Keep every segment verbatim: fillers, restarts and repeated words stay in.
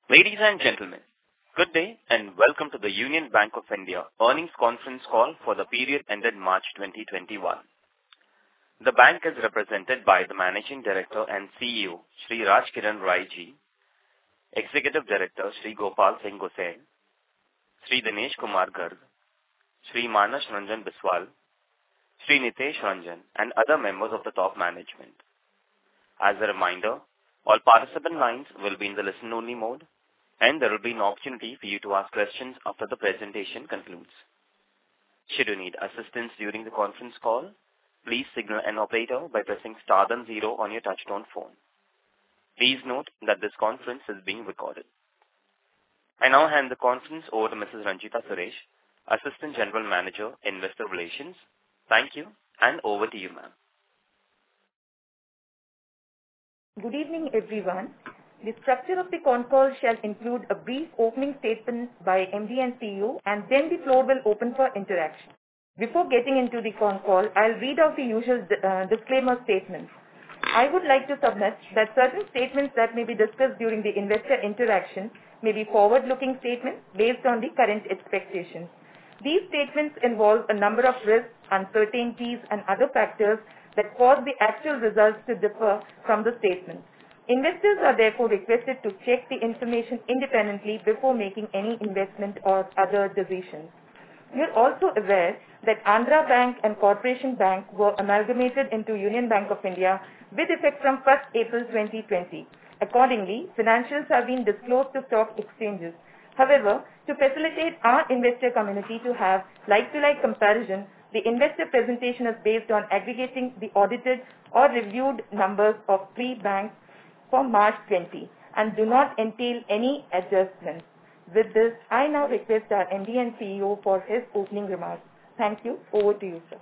Ladies and gentlemen, good day and welcome to the Union Bank of India earnings conference call for the period ended March twenty twenty-one. The bank is represented by the Managing Director and C E O, Shri Raj Kiran Rai Ji, Executive Director, Shri Gopal Singh Gosel, Shri Dinesh Kumar Garg, Shri Manas Ranjan Biswal, Shri Nitesh Ranjan, and other members of the top management. As a reminder, all participant lines will be in the listen-only mode, and there will be an opportunity for you to ask questions after the presentation concludes. Should you need assistance during the conference call, please signal an operator by pressing star then zero on your touchtone phone. Please note that this conference is being recorded. I now hand the conference over to Missus Ranjita Suresh, Assistant General Manager, Investor Relations. Thank you, and over to you, ma'am. Good evening, everyone. The structure of the con call shall include a brief opening statement by M D and C E O, and then the floor will open for interaction. Before getting into the con call, I'll read out the usual uh, disclaimer statements. I would like to submit that certain statements that may be discussed during the investor interaction may be forward-looking statements based on the current expectations. These statements involve a number of risks, uncertainties, and other factors that cause the actual results to differ from the statements. Investors are therefore requested to check the information independently before making any investment or other decisions. You are also aware that Andhra Bank and Corporation Bank were amalgamated into Union Bank of India with effect from first April twenty twenty. Accordingly, financials have been disclosed to stock exchanges. However, to facilitate our investor community to have like-to-like comparison, the investor presentation is based on aggregating the audited or reviewed numbers of three banks for March twenty and do not entail any adjustments. With this, I now request our M D and C E O for his opening remarks. Thank you. Over to you, sir.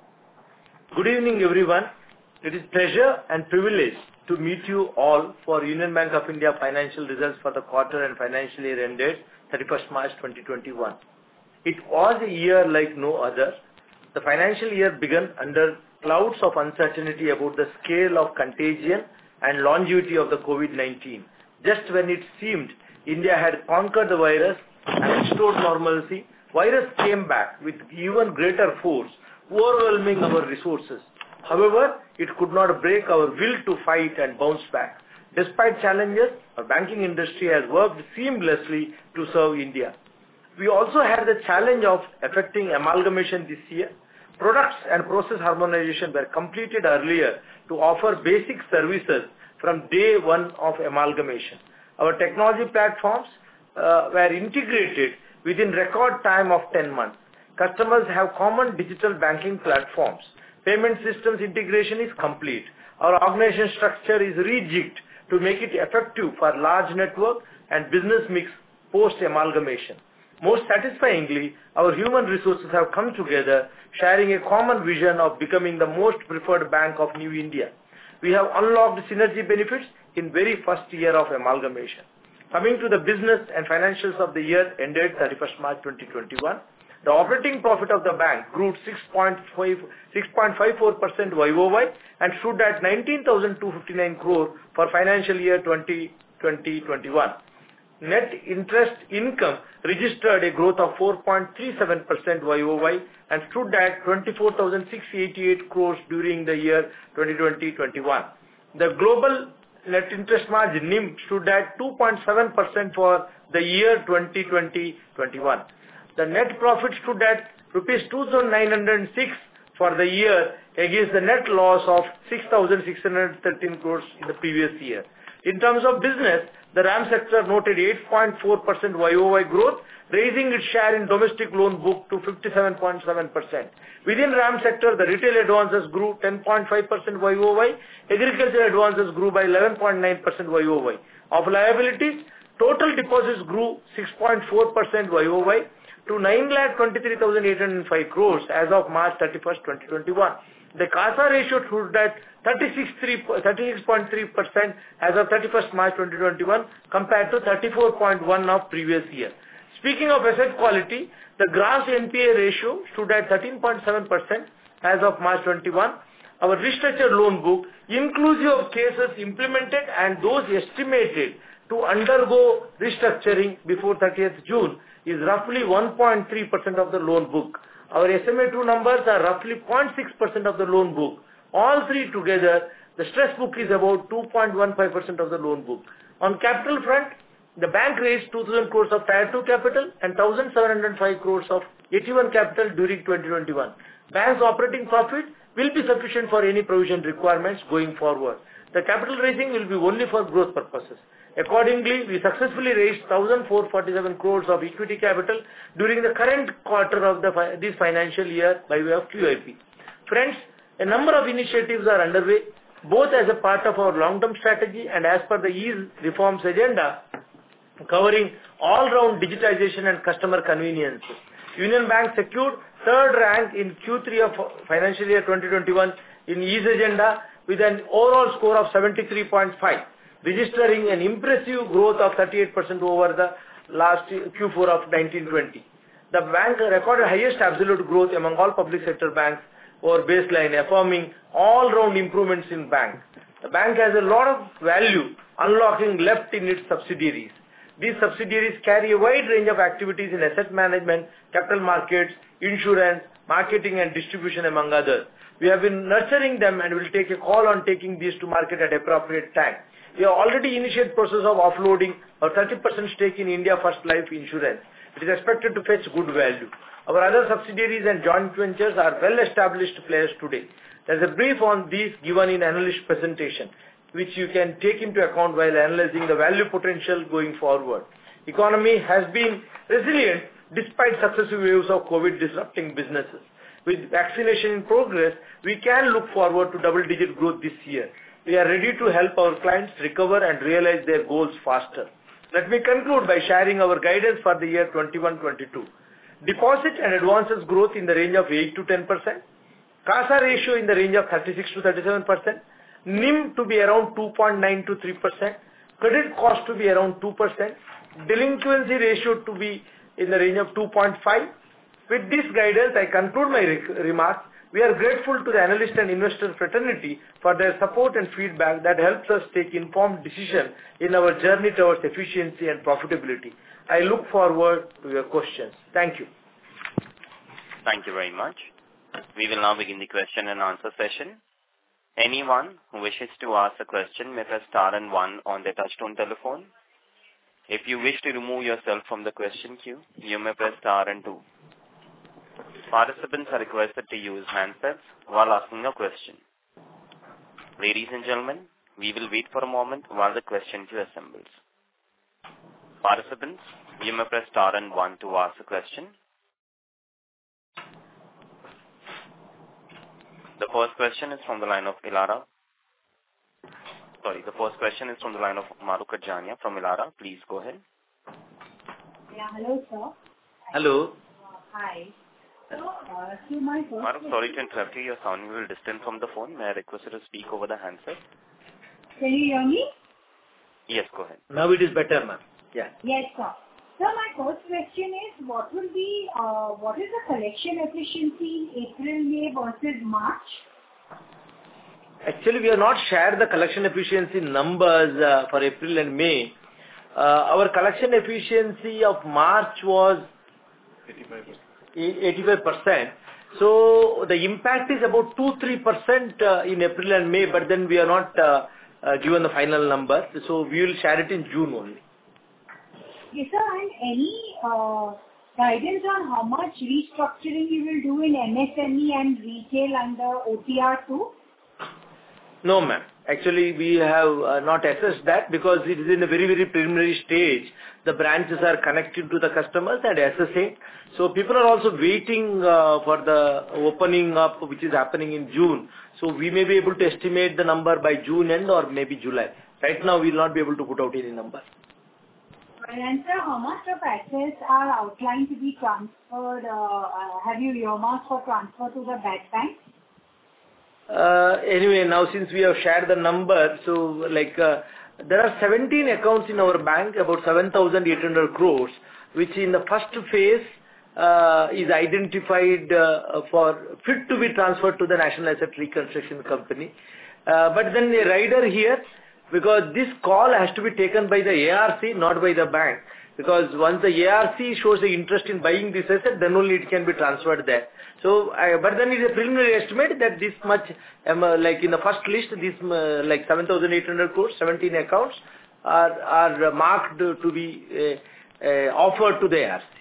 Good evening, everyone. It is pleasure and privilege to meet you all for Union Bank of India financial results for the quarter and financial year ended thirty-first March twenty twenty-one. It was a year like no other. The financial year began under clouds of uncertainty about the scale of contagion and longevity of the COVID nineteen. Just when it seemed India had conquered the virus and restored normalcy, virus came back with even greater force, overwhelming our resources. However, it could not break our will to fight and bounce back. Despite challenges, our banking industry has worked seamlessly to serve India. We also had the challenge of effecting amalgamation this year. Products and process harmonization were completed earlier to offer basic services from day one of amalgamation. Our technology platforms uh, were integrated within record time of ten months. Customers have common digital banking platforms. Payment systems integration is complete. Our organization structure is rejigged to make it effective for large network and business mix post-amalgamation. Most satisfyingly, our human resources have come together, sharing a common vision of becoming the most preferred bank of New India. We have unlocked synergy benefits in very first year of amalgamation. Coming to the business and financials of the year ended thirty-first March twenty twenty-one, the operating profit of the bank grew six point five four percent Y O Y and stood at nineteen thousand two hundred fifty-nine crore for financial year twenty twenty to twenty-one. Net interest income registered a growth of four point three seven percent Y O Y and stood at twenty-four thousand six hundred eighty-eight crores during the year twenty twenty to twenty-one. The global net interest margin N I M stood at two point seven percent for the year twenty twenty to twenty-one. The net profit stood at rupees two thousand nine hundred six for the year against the net loss of six thousand six hundred thirteen crores in the previous year. In terms of business, the RAM sector noted eight point four percent Y O Y growth, raising its share in domestic loan book to fifty-seven point seven percent. Within RAM sector, the retail advances grew ten point five percent Y O Y, agricultural advances grew by eleven point nine percent Y O Y. Of liabilities, total deposits grew six point four percent Y O Y to nine lakh twenty-three thousand eight hundred five crores as of March thirty-first, twenty twenty-one. The CASA ratio stood at thirty-six point three percent as of thirty-first March twenty twenty-one compared to thirty-four point one of previous year. Speaking of asset quality, the gross N P A ratio stood at thirteen point seven percent as of March twenty-one. Our restructured loan book, inclusive of cases implemented and those estimated to undergo restructuring before thirtieth June is roughly one point three percent of the loan book. Our S M A two numbers are roughly zero point six percent of the loan book. All three together, the stress book is about two point one five percent of the loan book. On capital front, the bank raised two thousand crores of Tier two capital and one thousand seven hundred five crores of A T one capital during twenty twenty-one. Bank's operating profit will be sufficient for any provision requirements going forward. The capital raising will be only for growth purposes. Accordingly, we successfully raised one thousand four hundred forty-seven crores of equity capital during the current quarter of the fi- this financial year by way of Q I P. Friends, a number of initiatives are underway, both as a part of our long-term strategy and as per the ease reforms agenda, covering all-round digitization and customer convenience. Union Bank secured third rank in Q three of financial year twenty twenty-one in ease agenda with an overall score of seventy-three point five, registering an impressive growth of thirty-eight percent over the last Q four of nineteen twenty. The bank recorded highest absolute growth among all public sector banks over baseline, affirming all-round improvements in bank. The bank has a lot of value unlocking left in its subsidiaries. These subsidiaries carry a wide range of activities in asset management, capital markets, insurance, marketing and distribution among others. We have been nurturing them and will take a call on taking these to market at appropriate time. We have already initiated process of offloading our thirty percent stake in India First Life Insurance. It is expected to fetch good value. Our other subsidiaries and joint ventures are well-established players today. There is a brief on these given in analyst presentation, which you can take into account while analyzing the value potential going forward. Economy has been resilient despite successive waves of COVID disrupting businesses. With vaccination in progress, we can look forward to double-digit growth this year. We are ready to help our clients recover and realize their goals faster. Let me conclude by sharing our guidance for the year twenty-one twenty-two. Deposit and advances growth in the range of eight to ten percent. CASA ratio in the range of thirty-six to thirty-seven percent. N I M to be around two point nine to three percent. Credit cost to be around two percent. Delinquency ratio to be in the range of two point five. With this guidance, I conclude my re- remarks. We are grateful to the analyst and investor fraternity for their support and feedback that helps us take informed decisions in our journey towards efficiency and profitability. I look forward to your questions. Thank you. Thank you very much. We will now begin the question and answer session. Anyone who wishes to ask a question may press star and one on their touchtone telephone. If you wish to remove yourself from the question queue, you may press star and two. Participants are requested to use handsets while asking a question. Ladies and gentlemen, we will wait for a moment while the question queue assembles. Participants, you may press star and one to ask a question. The first question is from the line of Elara. Sorry, the first question is from the line of Mahrukh Adajania from Elara. Please go ahead. Yeah, hello, sir. Hello. Uh, hi. So, uh, so my first Mahrukh, sorry to interrupt you. You're sounding a little distant from the phone. May I request you to speak over the handset? Can you hear me? Yes, go ahead. Now it is better, ma'am. Yeah. Yes, sir. So my first question is, what will be, uh, what is the collection efficiency in April, May versus March? Actually, we have not shared the collection efficiency numbers uh, for April and May. Uh, our collection efficiency of March was eighty-five percent. eighty-five percent. So the impact is about two to three percent uh, in April and May, but then we are not uh, uh, given the final number. So we will share it in June only. Yes, sir. And any uh, guidance on how much restructuring you will do in M S M E and retail under O T R two? No, ma'am. Actually, we have uh, not assessed that because it is in a very, very preliminary stage. The branches are connected to the customers and assessing. So people are also waiting uh, for the opening up, which is happening in June. So we may be able to estimate the number by June end or maybe July. Right now, we will not be able to put out any number. And sir, how much of assets are outlined to be transferred? Uh, uh, have you earmarked for transfer to the bad bank? Uh, anyway, now since we have shared the number, so like uh, there are seventeen accounts in our bank, about seven thousand eight hundred crores, which in the first phase uh, is identified uh, for fit to be transferred to the National Asset Reconstruction Company. Uh, but then a rider here because this call has to be taken by the A R C, not by the bank. Because once the A R C shows the interest in buying this asset, then only it can be transferred there. So, uh, but then it's a preliminary estimate that this much, um, uh, like in the first list, this uh, like seven thousand eight hundred crores, seventeen accounts are are marked to be uh, uh, offered to the A R C.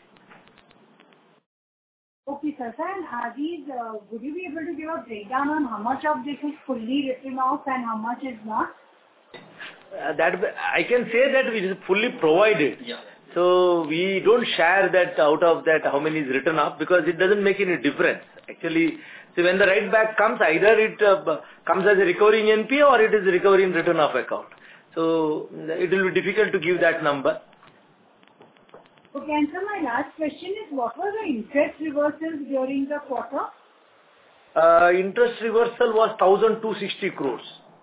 Okay, sir. Sir, and are these, uh, would you be able to give a breakdown on how much of this is fully written off and how much is not? Uh, that I can say that it is fully provided. Yeah. So we don't share that out of that how many is written off, because it doesn't make any difference. Actually, so when the write back comes, either it uh, comes as a recovering N P A or it is a recovering written off account. So it will be difficult to give that number. Okay, and so my last question is, what were the interest reversals during the quarter? Uh, interest reversal was one thousand two hundred sixty crores.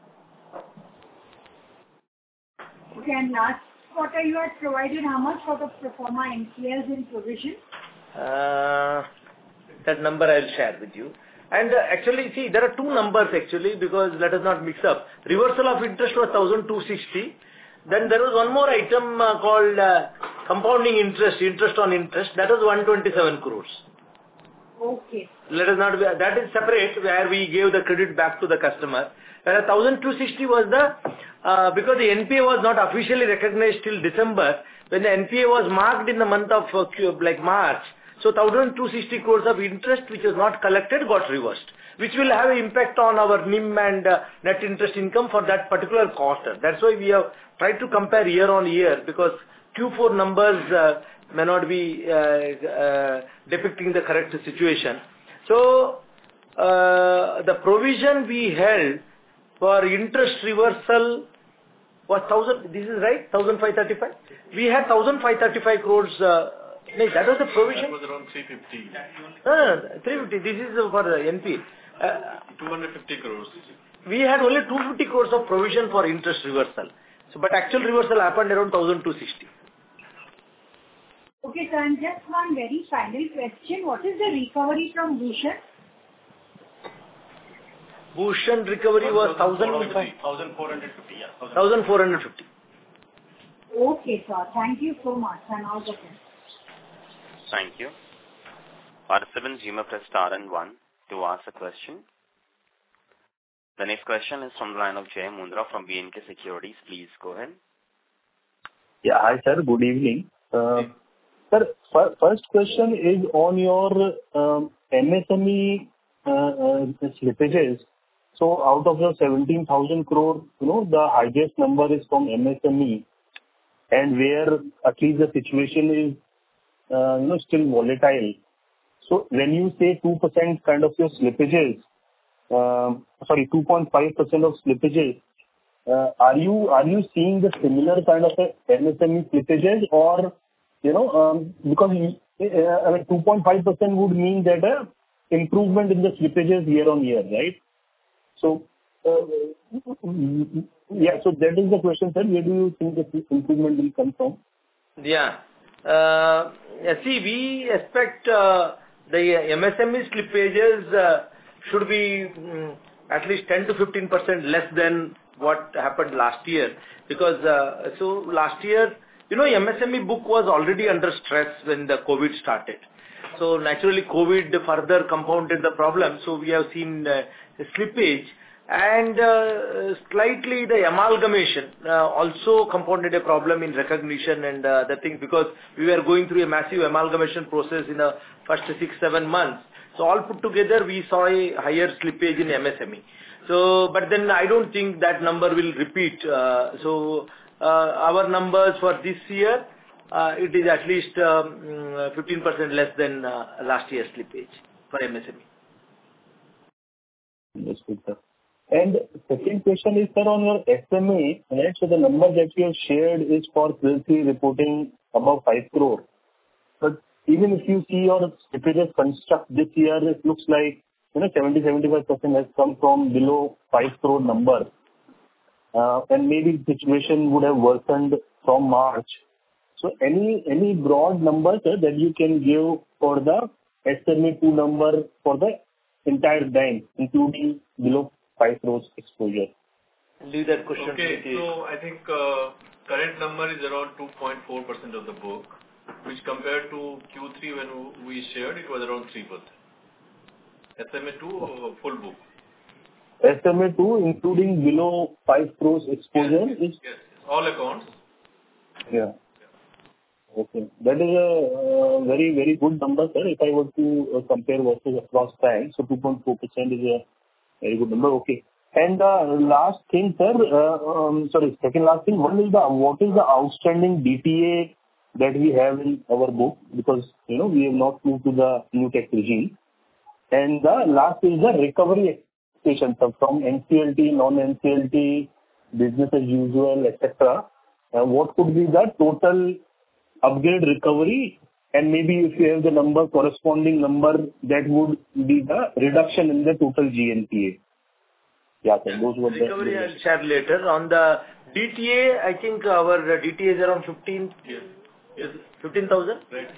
Okay, and last quarter you had provided how much for the pro forma N P Ls in provision? Uh, that number I will share with you. And uh, actually, see, there are two numbers actually, because let us not mix up. Reversal of interest was one thousand two hundred sixty. Then there was one more item uh, called uh, compounding interest, interest on interest. That was one hundred twenty-seven crores. Okay. Let us not be, that is separate, where we gave the credit back to the customer. Whereas one thousand two hundred sixty was the, uh, because the N P A was not officially recognized till December, when the N P A was marked in the month of uh, like March. So one thousand two hundred sixty crores of interest which was not collected got reversed, which will have an impact on our N I M and uh, net interest income for that particular quarter. That's why we have tried to compare year on year, because Q four numbers uh, may not be uh, uh, depicting the correct situation. So uh, the provision we held for interest reversal was one thousand, this is right, one thousand five hundred thirty-five? We had one thousand five hundred thirty-five crores, uh, no, that was the provision. That was around three hundred fifty. No, no, three hundred fifty, this is for the N P A. Uh, two hundred fifty crores. We had only two hundred fifty crores of provision for interest reversal. So, but actual reversal happened around one thousand two hundred sixty. Okay, sir, and just one very final question. What is the recovery from Bhushan? Bhushan recovery was one thousand four hundred fifty, yeah. one thousand four hundred fifty. Okay, sir. Thank you so much, and all the best. Thank you. Participants, you may press star and one to ask a question. The next question is from the line of Jay Mundra from B and K Securities. Please go ahead. Yeah, hi sir. Good evening. Uh, sir, f- first question is on your um, M S M E uh, uh, slippages. So out of the seventeen thousand crore, you know, the highest number is from M S M E, and where at least the situation is, uh, you know, still volatile. So when you say two percent kind of your slippages, um, sorry, two point five percent of slippages, uh, are you are you seeing the similar kind of a M S M E slippages, or, you know, um, because uh, I mean two point five percent would mean that a improvement in the slippages year on year, right? So, uh, yeah, so that is the question, sir. Where do you think that this improvement will come from? Yeah. Uh, yeah, see, we expect uh, the M S M E slippages uh, should be um, at least ten to fifteen percent less than what happened last year. Because, uh, so last year, you know, M S M E book was already under stress when the COVID started. So naturally, COVID further compounded the problem. So we have seen uh, slippage, and uh, slightly the amalgamation uh, also compounded a problem in recognition and uh, the thing, because we were going through a massive amalgamation process in the first six, seven months. So all put together, we saw a higher slippage in M S M E. So, but then I don't think that number will repeat. Uh, so uh, our numbers for this year, Uh, it is at least um, fifteen percent less than uh, last year's slippage for M S M E. Understood, sir. And second question is, sir, on your S M A, right? So the number that you have shared is for Q three reporting above five crore. But even if you see your slippages construct this year, it looks like, you know, seventy to seventy-five percent has come from below five crore number. Uh, and maybe the situation would have worsened from March. So any any broad number, sir, that you can give for the S M E two number for the entire bank, including below five crores exposure? leave that question Okay, to Nitish. so I think uh, current number is around two point four percent of the book, which compared to Q three when we shared, it was around three percent. S M A two, uh, full book. S M A two, including below five crores exposure Yes, yes, is... yes. All accounts. Yeah. Okay. That is a uh, very, very good number, sir. If I were to uh, compare versus across banks, so two point four percent is a very good number. Okay. And uh, last thing, sir, uh, um, sorry, second last thing, one is the, what is the outstanding D T A that we have in our book? Because, you know, we have not moved to the new tax regime. And the last is the recovery expectation, sir, from N C L T, non-N C L T, business as usual, et cetera. Uh, what could be the total upgrade recovery, and maybe if you have the number, corresponding number, that would be the reduction in the total G N P A. Yeah, sir, those were the... Recovery I'll share later. On the D T A, I think our D T A is around fifteen. Yes. Yes. fifteen thousand? Right.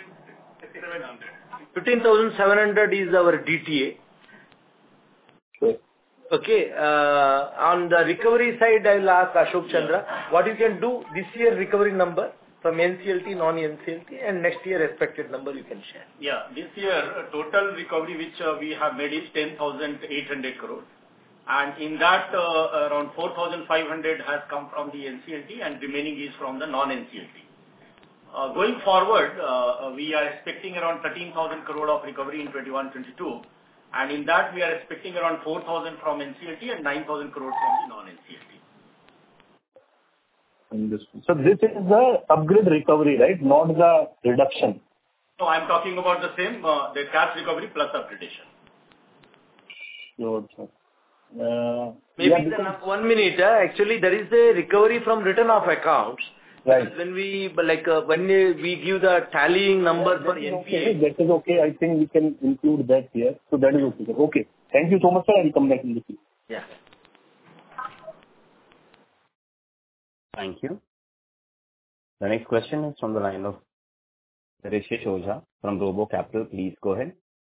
fifteen thousand seven hundred is our D T A. Sure. Okay. Uh, on the recovery side, I will ask Ashok Chandra, what you can do this year recovery number from N C L T, non-N C L T, and next year expected number you can share. Yeah, this year uh, total recovery which uh, we have made is ten thousand eight hundred crore. And in that, uh, around four thousand five hundred has come from the N C L T and remaining is from the non-N C L T. Uh, going forward, uh, we are expecting around thirteen thousand crore of recovery in twenty-one twenty-two. And in that, we are expecting around four thousand from N C L T and nine thousand crore from the non-N C L T. Understood. So this is the upgrade recovery, right? Not the reduction. So I'm talking about the same, uh, the cash recovery plus upgradation. Sure, sir. Uh, Maybe yeah, the because- num- one minute. Uh, actually, there is a recovery from return of accounts. Right. Because when we like uh, when we we give the tallying number Yeah, for that is N P A. okay. That is okay. I think we can include that here. So that is okay, sir. Okay. Thank you so much, sir. I will come back in the queue. Yeah. Thank you. The next question is from the line of Rishi Ojha from Robo Capital. Please go ahead.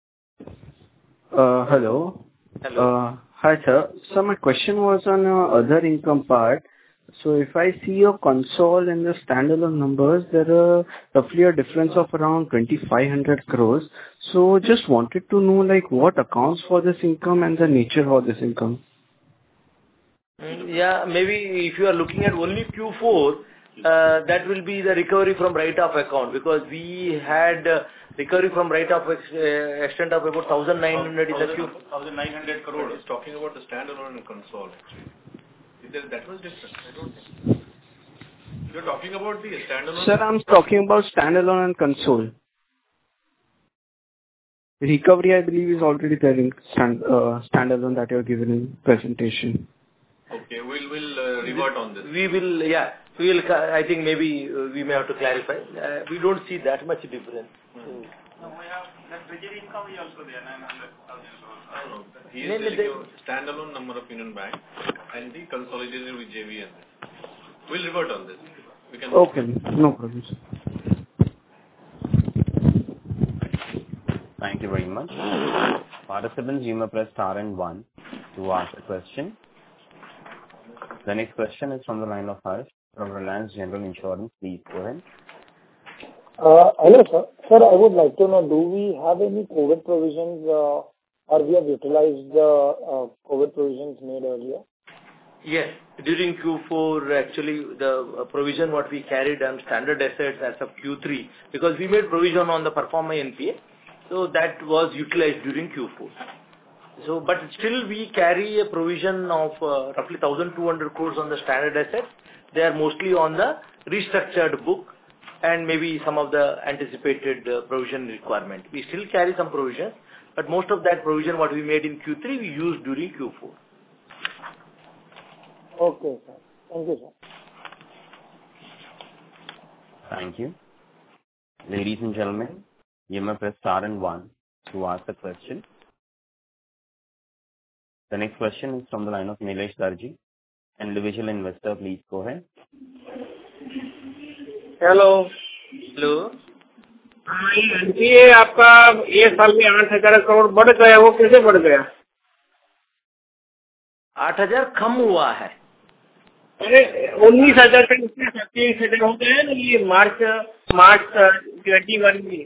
Uh, Hello. Hello. Uh, Hi, sir. So my question was on uh, other income part. So if I see your console and the standalone numbers, there are roughly a difference of around twenty-five hundred crores. So just wanted to know, like, what accounts for this income and the nature of this income. Mm, Yeah, maybe if you are looking at only Q four, uh, that will be the recovery from write-off account, because we had uh, recovery from write-off ex- uh, extent of about one thousand nine hundred in the Q. one thousand nine hundred crore is talking about the standalone and console actually. Is there, that was different, I don't think. You're talking about the standalone? Sir, I'm talking about standalone and console. Recovery, I believe, is already there in stand, uh, standalone that you are given in presentation. Okay, we'll, we'll uh, revert on this. We will, yeah, we will, ca- I think maybe uh, we may have to clarify. Uh, We don't see that much difference. Hmm. So, I don't know. He No, is no, telling they- you standalone number of Union Bank and the consolidated with J V and this. We'll revert on this. We can. Okay, no problem, sir. Thank you very much. Participants, you may press star and one to ask a question. The next question is from the line of Harsh from Reliance General Insurance. Please go ahead. Uh, Hello, sir. Sir, I would like to know, do we have any COVID provisions, uh, or we have utilized the uh, COVID provisions made earlier? yes, during Q four, actually, the uh, provision what we carried on standard assets as of Q three, because we made provision on the performer N P A, so that was utilized during Q four. So, but still we carry a provision of uh, roughly one thousand two hundred crores on the standard assets. They are mostly on the restructured book and maybe some of the anticipated uh, provision requirement. We still carry some provisions, but most of that provision what we made in Q three, we used during Q four. Okay, sir. Thank you, sir. Thank you. Ladies and gentlemen, you may press star and one to ask a question. The next question is from the line of Nilesh Darji, individual investor. Please go ahead. Hello Hello. NPA आपका ये साल में आठ हजार करोड़ बढ़ गया, वो कैसे बढ़ गया? आठ हजार कम हुआ है। अरे उन्नीस हजार से सत्ताईस हजार हो गए ना ये मार्च मार्च ट्वेंटी वन में।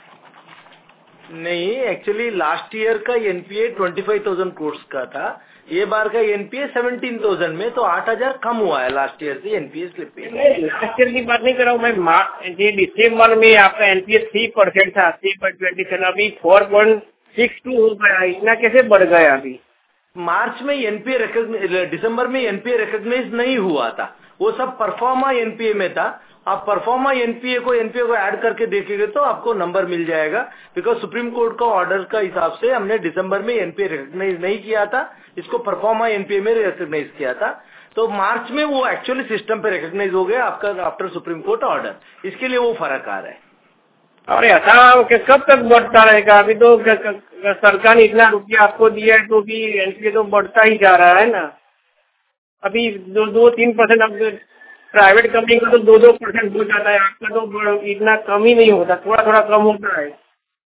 नहीं, एक्चुअली लास्ट ईयर का NPA twenty five thousand crore का था, ये बार का एनपीए सेवनटीन थाउजेंड में, तो आठ हजार कम हुआ है लास्ट ईयर से एनपीए स्लिपेज। लास्ट ईयर की बात नहीं कर रहा हूँ मैं, ये दिसंबर में आपका एनपीए थ्री परसेंट था, थ्री पॉइंट ट्वेंटी सेवन, अभी फोर पॉइंट सिक्स टू हो गया, इतना कैसे बढ़ गया अभी? मार्च में एनपीए रिकॉग्नाइज, दिसंबर में एनपीए रिकॉग्नाइज नहीं हुआ था, वो सब परफॉर्मा एनपीए में था। आप परफॉर्मा एनपीए को एनपीए को ऐड करके देखेंगे तो आपको नंबर मिल जाएगा, बिकॉज सुप्रीम कोर्ट का ऑर्डर का हिसाब से हमने दिसंबर में एनपीए रिकॉग्नाइज नहीं किया था, इसको परफॉर्मा एनपीए में रिकॉग्नाइज किया था। तो मार्च में वो एक्चुअली सिस्टम पे रिकॉग्नाइज हो गया आपका आफ्टर सुप्रीम कोर्ट ऑर्डर, इसके लिए वो फर्क आ रहा है। और ऐसा कब तक बढ़ता रहेगा? अभी तो सरकार ने इतना रुपया आपको दिया है तो भी एनपीए तो बढ़ता ही जा रहा है ना। अभी दो दो तीन परसेंट अब प्राइवेट कंपनी का तो दो दो परसेंट हो जाता है, आपका तो इतना कम ही नहीं होता, थोड़ा थोड़ा कम होता है।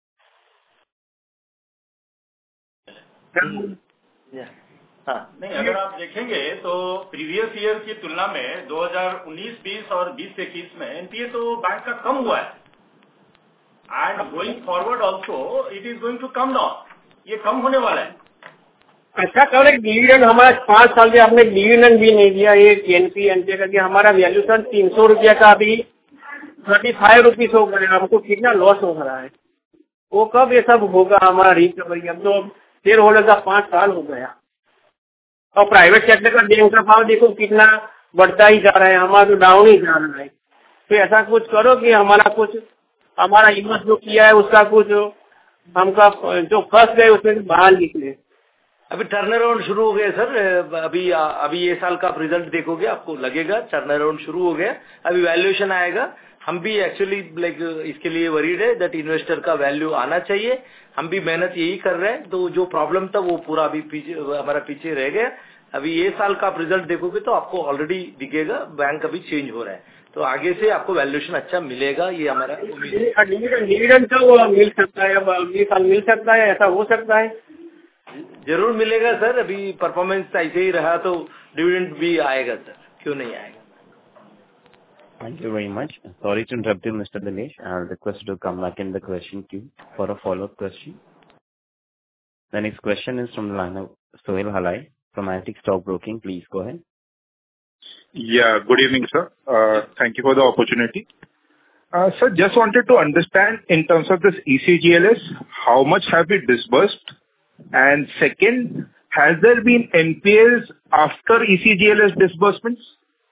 हाँ, नहीं, अगर आप देखेंगे तो प्रीवियस ईयर की तुलना में दो हज़ार उन्नीस बीस और बीस इक्कीस में एनपीए तो बैंक का कम हुआ है, and going forward also it is going to come down, ये कम होने वाला है। अच्छा कल एक डिविडेंड हमारा पांच साल से आपने डिविडेंड भी नहीं दिया, एक एनपी एनपीए करके हमारा वैल्यूशन तीन सौ रुपया का अभी थर्टी फाइव रुपीज हो गया, हमको कितना लॉस हो रहा है? वो कब ये सब होगा हमारा रिकवरी? अब तो शेयर होल्डर का पांच साल हो गया, और प्राइवेट सेक्टर का बैंक का भाव देखो कितना बढ़ता ही जा रहा है, हमारा तो डाउन ही जा रहा है। तो ऐसा कुछ करो कि हमारा कुछ हमारा इन्वेस्ट जो किया है उसका कुछ हमका जो फंस गए उसमें बाहर निकले। अभी टर्न अराउंड शुरू हो गया सर, अभी अभी ये साल का आप रिजल्ट देखोगे आपको लगेगा टर्न अराउंड शुरू हो गया, अभी वैल्यूएशन आएगा। हम भी एक्चुअली लाइक इसके लिए वरीड है दैट इन्वेस्टर का वैल्यू आना चाहिए, हम भी मेहनत यही कर रहे हैं। तो जो प्रॉब्लम था वो पूरा अभी पीछे हमारा पीछे रह गया। अभी ये साल का आप रिजल्ट देखोगे तो आपको ऑलरेडी दिखेगा, बैंक अभी चेंज हो रहा है, तो आगे से आपको वैल्यूएशन अच्छा मिलेगा, ये हमारा उम्मीद है। डिविडेंड तो मिल सकता है, अब अगले साल मिल सकता है, ऐसा हो सकता है? जरूर मिलेगा सर, अभी परफॉर्मेंस ऐसे ही रहा तो डिविडेंड भी आएगा सर, क्यों नहीं आएगा। Thank you very much. Sorry to interrupt you, Mister Dinesh. I'll request you to come back in the question queue for a follow-up question. The next question is from the line of Sohail Halai from Antique Stock Broking. Please go ahead. Yeah, good evening, sir. Uh, thank you for the opportunity. Uh, sir, just wanted to understand in terms of this E C G L S, how much have we disbursed? And second, has there been N P As after E C G L S disbursements?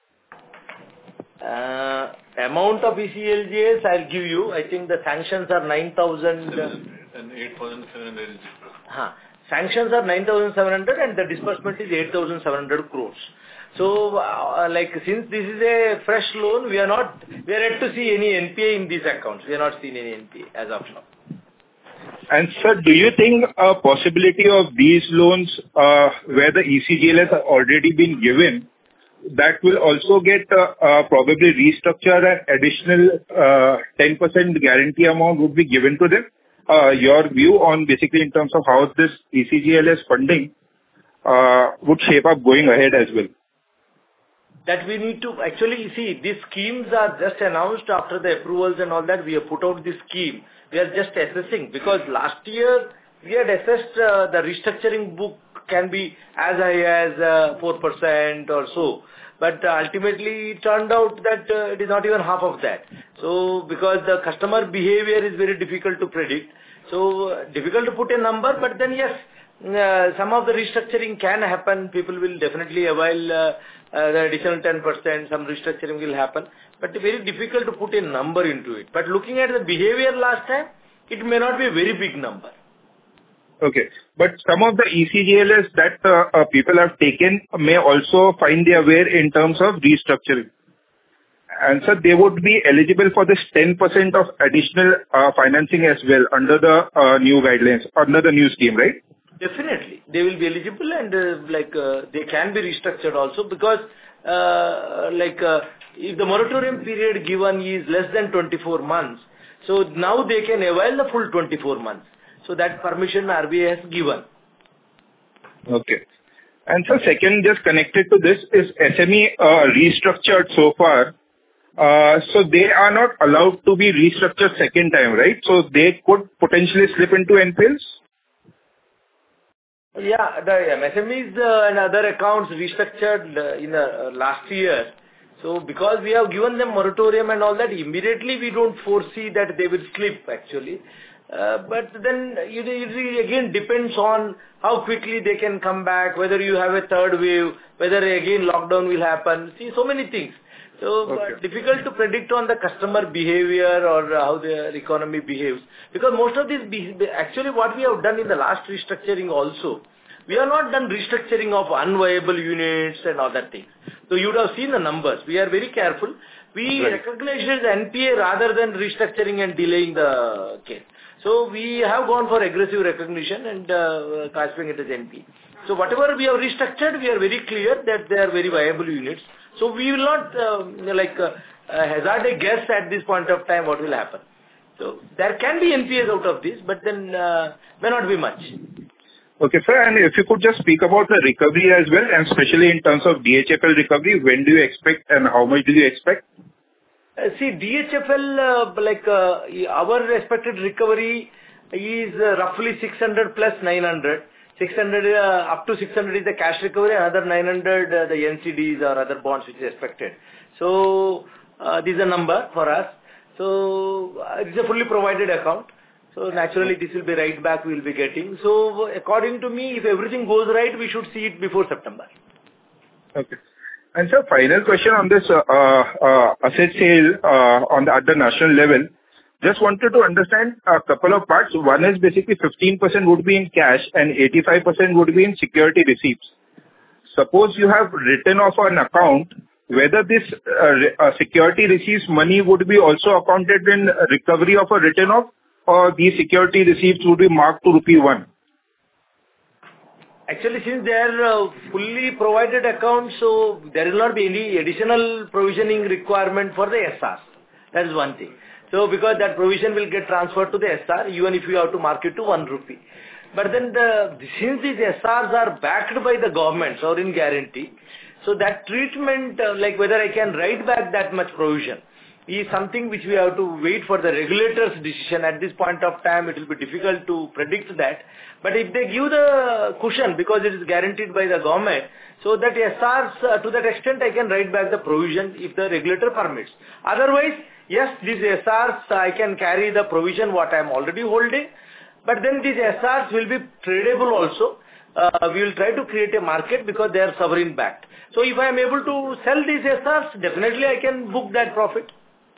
Uh, amount of E C G L S, I'll give you. I think the sanctions are nine thousand and eight thousand seven hundred. Huh. Sanctions are nine thousand seven hundred and the disbursement is eight thousand seven hundred crores. So, uh, like since this is a fresh loan, we are not, we are yet to see any N P A in these accounts. We are not seeing any N P A as of now. And sir, do you think a possibility of these loans uh, where the E C G L S have already been given, that will also get uh, uh, probably restructured and additional uh, ten percent guarantee amount would be given to them? Uh, your view on basically in terms of how this E C G L S funding uh, would shape up going ahead as well? That we need to actually see, these schemes are just announced after the approvals and all that. We have put out this scheme. We are just assessing, because last year we had assessed uh, the restructuring book can be as high as uh, four percent or so. But uh, ultimately it turned out that uh, it is not even half of that. So because the customer behavior is very difficult to predict. So uh, difficult to put a number, but then yes, uh, some of the restructuring can happen. People will definitely avail uh, uh, the additional ten percent, some restructuring will happen. But very difficult to put a number into it. But looking at the behavior last time, it may not be a very big number. Okay. But some of the E C G L S that uh, uh, people have taken may also find their way in terms of restructuring. And so they would be eligible for this ten percent of additional uh, financing as well under the uh, new guidelines, under the new scheme, right? Definitely. They will be eligible, and uh, like uh, they can be restructured also, because uh, like uh, if the moratorium period given is less than twenty-four months, so now they can avail the full twenty-four months. So that permission R B I has given. Okay. And so second, just connected to this, is S M E uh, restructured so far? Uh, so they are not allowed to be restructured second time, right? So they could potentially slip into N P Ls? Yeah, the M S M Es uh, and other accounts restructured uh, in uh, last year. So because we have given them moratorium and all that, immediately we don't foresee that they will slip actually. Uh, but then it, it again depends on how quickly they can come back, whether you have a third wave, whether again lockdown will happen. See, so many things. So okay. uh, difficult to predict on the customer behavior or uh, how the economy behaves. Because most of this, be- actually what we have done in the last restructuring also, we have not done restructuring of unviable units and other things. So you would have seen the numbers. We are very careful. We right. recognize it as N P A rather than restructuring and delaying the case. So we have gone for aggressive recognition and uh, classifying it as N P A. So whatever we have restructured, we are very clear that they are very viable units. So we will not uh, like uh, uh, hazard a guess at this point of time what will happen. So there can be N P As out of this, but then uh, may not be much. Okay, sir. And if you could just speak about the recovery as well, and especially in terms of D H F L recovery, when do you expect and how much do you expect? Uh, see, D H F L, uh, like uh, our expected recovery is uh, roughly six hundred plus nine hundred. six hundred, uh, up to six hundred is the cash recovery, another nine hundred uh, the N C Ds or other bonds which is expected. So, uh, this is a number for us. So, uh, it's a fully provided account. So, naturally this will be right back we will be getting. So, according to me, if everything goes right, we should see it before September. Okay. And sir, final question on this uh, uh, asset sale uh, on the at the national level. Just wanted to understand a couple of parts. One is basically fifteen percent would be in cash and eighty-five percent would be in security receipts. Suppose you have written off an account, whether this uh, uh, security receipts money would be also accounted in recovery of a written off, or these security receipts would be marked to rupee one? Actually, since they are uh, fully provided accounts, so there will not be any additional provisioning requirement for the S Rs. That is one thing. So, because that provision will get transferred to the S R, even if you have to mark it to one rupee. But then the, since these S Rs are backed by the government or in guarantee, so that treatment, uh, like whether I can write back that much provision, is something which we have to wait for the regulator's decision. At this point of time, it will be difficult to predict that. But if they give the cushion, because it is guaranteed by the government, so that S Rs, uh, to that extent, I can write back the provision if the regulator permits. Otherwise, yes, these S Rs, I can carry the provision what I am already holding, but then these S Rs will be tradable also. Uh, we will try to create a market because they are sovereign backed. So if I am able to sell these S Rs, definitely I can book that profit.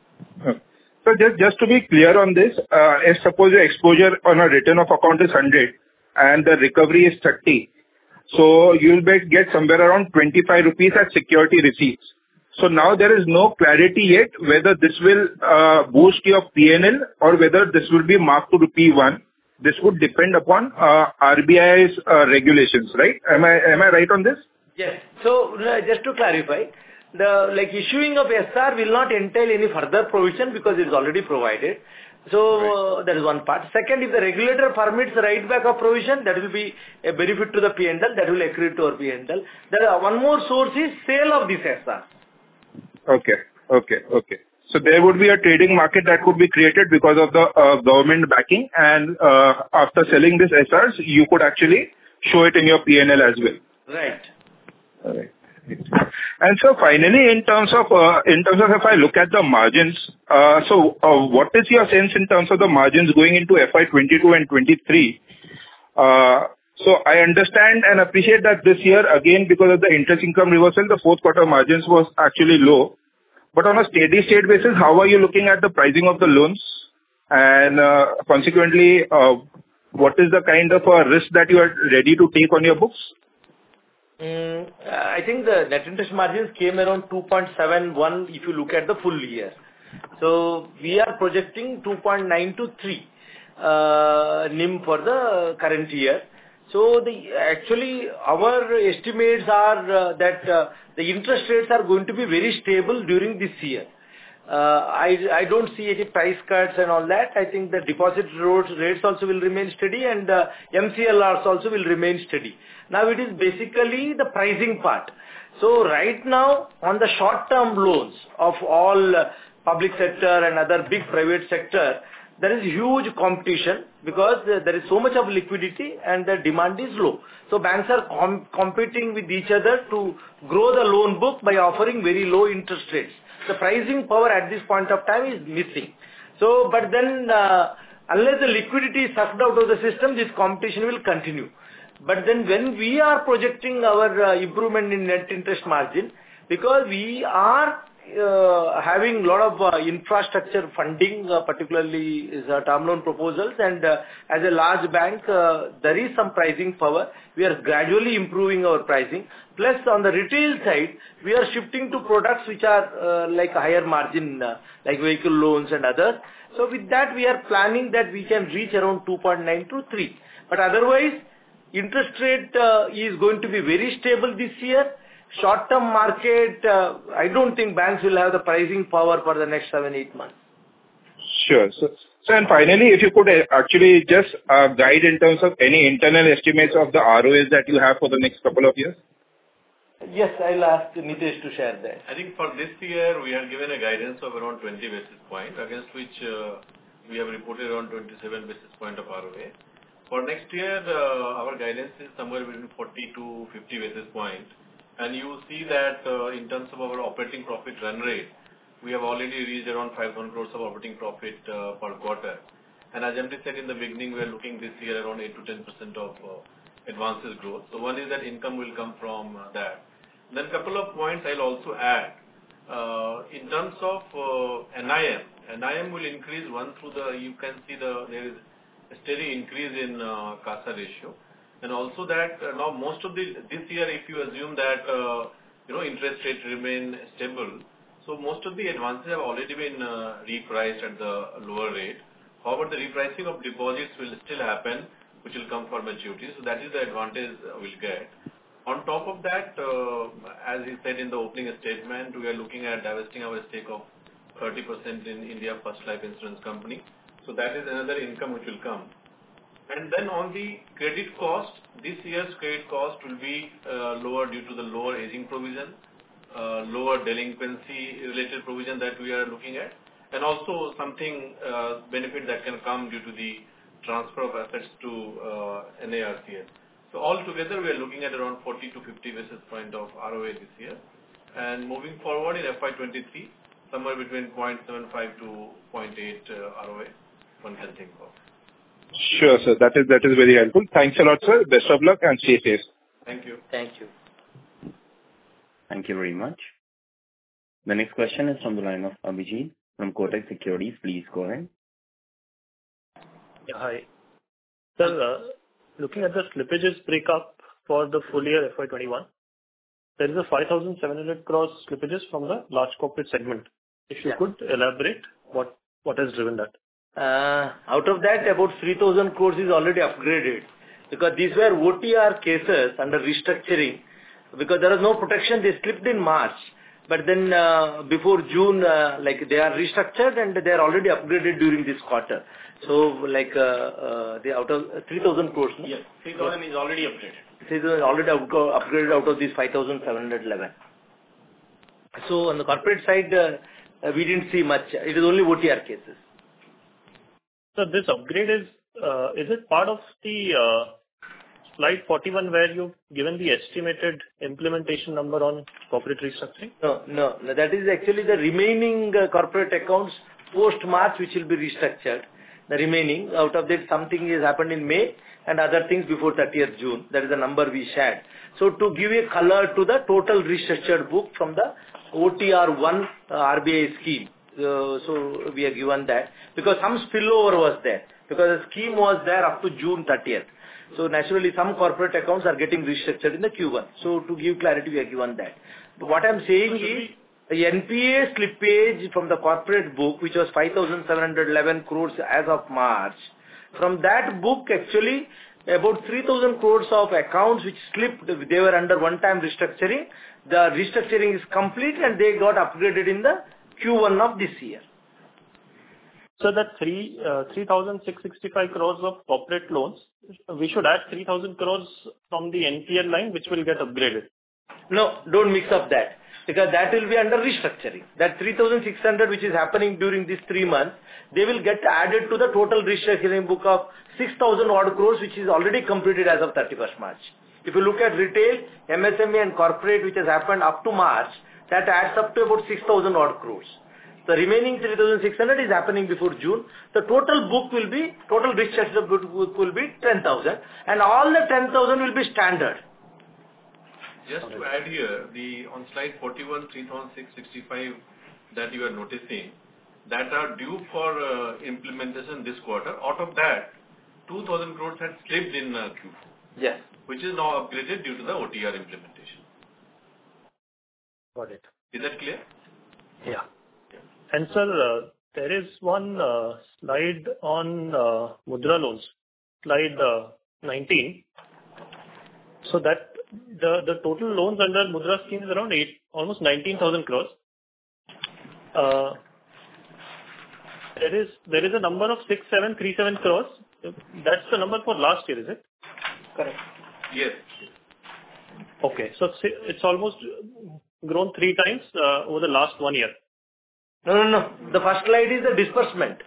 So just, just to be clear on this, uh, if suppose your exposure on a return of account is one hundred and the recovery is thirty, so you will be, get somewhere around twenty-five rupees as security receipts. So now there is no clarity yet whether this will uh, boost your P and L or whether this will be marked to rupee one. This would depend upon uh, R B I's uh, regulations, right? Am I am I right on this? Yes. So uh, just to clarify, the like issuing of S R will not entail any further provision because it is already provided. So right. uh, that is one part. Second, if the regulator permits the write back of provision, that will be a benefit to the P and L, that will accrue to our P and L. There are one more source is sale of this S R. Okay, okay, okay. So there would be a trading market that could be created because of the uh, government backing, and uh, after selling this S Rs, you could actually show it in your P and L as well. Right. All right. And so finally, in terms of uh, in terms of if I look at the margins, uh, so uh, what is your sense in terms of the margins going into F Y twenty-two and twenty-three? Uh, so I understand and appreciate that this year, again, because of the interest income reversal, the fourth quarter margins was actually low. But on a steady state basis, how are you looking at the pricing of the loans? And uh, consequently, uh, what is the kind of uh, risk that you are ready to take on your books? Mm, I think the net interest margins came around two point seven one if you look at the full year. So we are projecting two point nine to three uh, N I M for the current year. So the actually our estimates are uh, that uh, the interest rates are going to be very stable during this year. Uh, I I don't see any price cuts and all that. I think the deposit rates also will remain steady, and uh, M C L Rs also will remain steady. Now, it is basically the pricing part. So right now, on the short-term loans of all uh, public sector and other big private sector, there is huge competition because uh, there is so much of liquidity and the demand is low. So banks are com- competing with each other to grow the loan book by offering very low interest rates. The pricing power at this point of time is missing. So, but then uh, unless the liquidity is sucked out of the system, this competition will continue. But then when we are projecting our uh, improvement in net interest margin, because we are uh, having a lot of uh, infrastructure funding, uh, particularly is uh, term loan proposals, and uh, as a large bank, uh, there is some pricing power. We are gradually improving our pricing. Plus, on the retail side, we are shifting to products which are uh, like higher margin, uh, like vehicle loans and others. So with that, we are planning that we can reach around two point nine to three. But otherwise, interest rate uh, is going to be very stable this year. Short-term market, uh, I don't think banks will have the pricing power for the next seven, eight months. Sure. So, so and finally, if you could uh, actually just uh, guide in terms of any internal estimates of the R O As that you have for the next couple of years. Yes, I'll ask Nitesh to share that. I think for this year, we have given a guidance of around twenty basis points, against which uh, we have reported around twenty-seven basis points of R O A. For next year, uh, our guidance is somewhere between forty to fifty basis points. And you see that uh, in terms of our operating profit run rate, we have already reached around five thousand crores of operating profit uh, per quarter. And as M D said in the beginning, we are looking this year around eight to ten percent of uh, advances growth. So one is that income will come from uh, that. Then a couple of points I'll also add. Uh, in terms of uh, N I M, N I M will increase one through the, you can see the, there is a steady increase in uh, CASA ratio. And also that uh, now most of the, this year if you assume that, uh, you know, interest rates remain stable, so most of the advances have already been uh, repriced at the lower rate. However, the repricing of deposits will still happen, which will come for maturity. So that is the advantage we'll get. On top of that, uh, as he said in the opening statement, we are looking at divesting our stake of thirty percent in India First Life Insurance Company. So that is another income which will come. And then on the credit cost, this year's credit cost will be uh, lower due to the lower aging provision, uh, lower delinquency related provision that we are looking at, and also something uh, benefit that can come due to the transfer of assets to uh, N A R C S. So altogether, we are looking at around forty to fifty basis point of R O A this year. And moving forward in F Y twenty-three, somewhere between zero point seven five to zero point eight uh, R O A, one can think of. Sure, sir. That is, that is very helpful. Thanks a lot, sir. Best of luck and stay safe. Thank you. Thank you. Thank you very much. The next question is from the line of Abhijit from Kotak Securities. Please go ahead. Yeah, hi. Sir, uh, looking at the slippages breakup for the full year F Y twenty-one, there is a five thousand seven hundred crores slippages from the large corporate segment. If you yeah. could elaborate what, what has driven that? Uh, out of that, about three thousand crores is already upgraded because these were O T R cases under restructuring because there was no protection. They slipped in March. But then uh, before June, uh, like they are restructured and they are already upgraded during this quarter. So like uh, uh, they out of three thousand crores. No? Yes, three thousand yeah. is already upgraded. three thousand already up, upgraded out of these five thousand seven hundred eleven. So on the corporate side, uh, we didn't see much. It is only O T R cases. So this upgrade is, uh, is it part of the uh, slide forty-one where you've given the estimated implementation number on corporate restructuring? No, no, no that is actually the remaining uh, corporate accounts post-March which will be restructured. The remaining, out of that something has happened in May and other things before thirtieth June. That is the number we shared. So to give a color to the total restructured book from the O T R one uh, R B I scheme. Uh, so we have given that because some spillover was there because the scheme was there up to June thirtieth. So naturally some corporate accounts are getting restructured in the Q one. So to give clarity we have given that. But what I am saying is the N P A slippage from the corporate book which was five thousand seven hundred eleven crores as of March. From that book actually about three thousand crores of accounts which slipped, they were under one time restructuring. The restructuring is complete and they got upgraded in the Q one of this year. So that three uh, three thousand six sixty-five crores of corporate loans, we should add three thousand crores from the N P L line, which will get upgraded. No, don't mix up that, because that will be under restructuring. That three thousand six hundred which is happening during these three months, they will get added to the total restructuring book of six thousand odd crores, which is already completed as of thirty-first March. If you look at retail, M S M E and corporate, which has happened up to March, that adds up to about six thousand odd crores. The remaining three thousand six hundred is happening before June. The total book will be, total restructured book will be ten thousand, and all the ten thousand will be standard. Just to add here, the on slide forty-one, three thousand six hundred sixty-five that you are noticing, that are due for uh, implementation this quarter. Out of that, two thousand crores had slipped in uh, Q four. Yes. Which is now upgraded due to the O T R implementation. Got it. Is that clear? Yeah. And sir, uh, there is one uh, slide on uh, Mudra loans, slide uh, nineteen. So that the the total loans under Mudra scheme is around eight, almost nineteen thousand crores. Uh, there is there is a number of six seven three seven crores. That's the number for last year, is it? Correct. Yes. Okay, so it's almost grown three times uh, over the last one year. No, no, no. The first slide is the disbursement.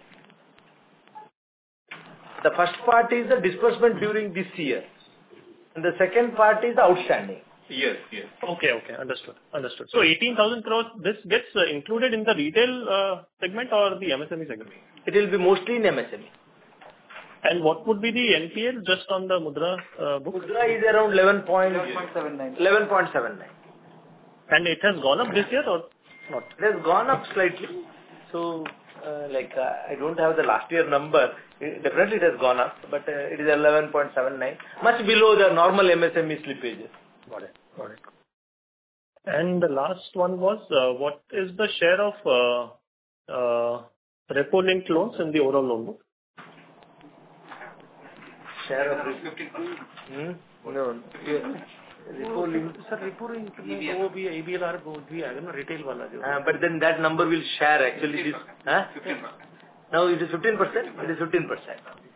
The first part is the disbursement during this year. And the second part is the outstanding. Yes, yes. Okay, okay. Understood. Understood. So eighteen thousand crores, this gets uh, included in the retail uh, segment or the M S M E segment? It will be mostly in M S M E. And what would be the N P L just on the Mudra uh, book? Mudra is around eleven point seven nine. eleven point seven nine. And it has gone up this year or not? It has gone up slightly. So, uh, like, uh, I don't have the last year number. It, definitely it has gone up, but uh, it is eleven point seven nine. Much below the normal M S M E slippages. Got it. Got it. And the last one was, uh, what is the share of uh, uh, repo-linked loans in the overall loan book? Share of repo? Hmm? No. Repo linked. Sir, repo linked में वो भी A B L R वो भी आएगा ना retail वाला जो. Uh, but then that number will share actually this. Huh? fifteen percent. Now it is fifteen percent. It is fifteen percent.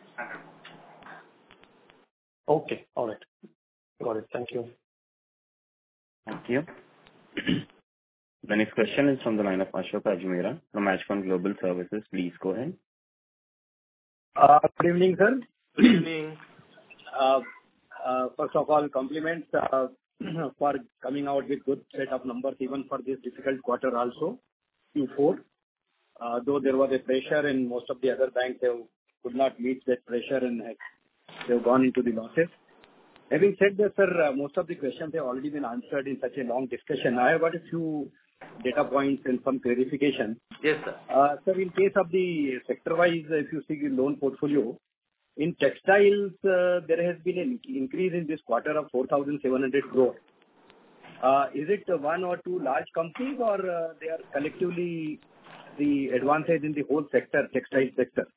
Okay. All right. Got it. Thank you. Thank you. The next question is from the line of Ashok Ajmera from Ajcon Global Services. Please go ahead. Uh, good evening, sir. Good evening. Uh, uh, first of all, compliments uh, for coming out with good set of numbers even for this difficult quarter also, Q four. Uh, though there was a pressure and most of the other banks they could not meet that pressure and they've gone into the losses. Having said that, sir, uh, most of the questions have already been answered in such a long discussion. I have got a few data points and some clarification. Yes, sir. Uh, sir, in case of the sector-wise, if you see the loan portfolio, in textiles, uh, there has been an increase in this quarter of four thousand seven hundred crore. Uh, is it one or two large companies or uh, they are collectively the advantage in the whole sector, textile sector?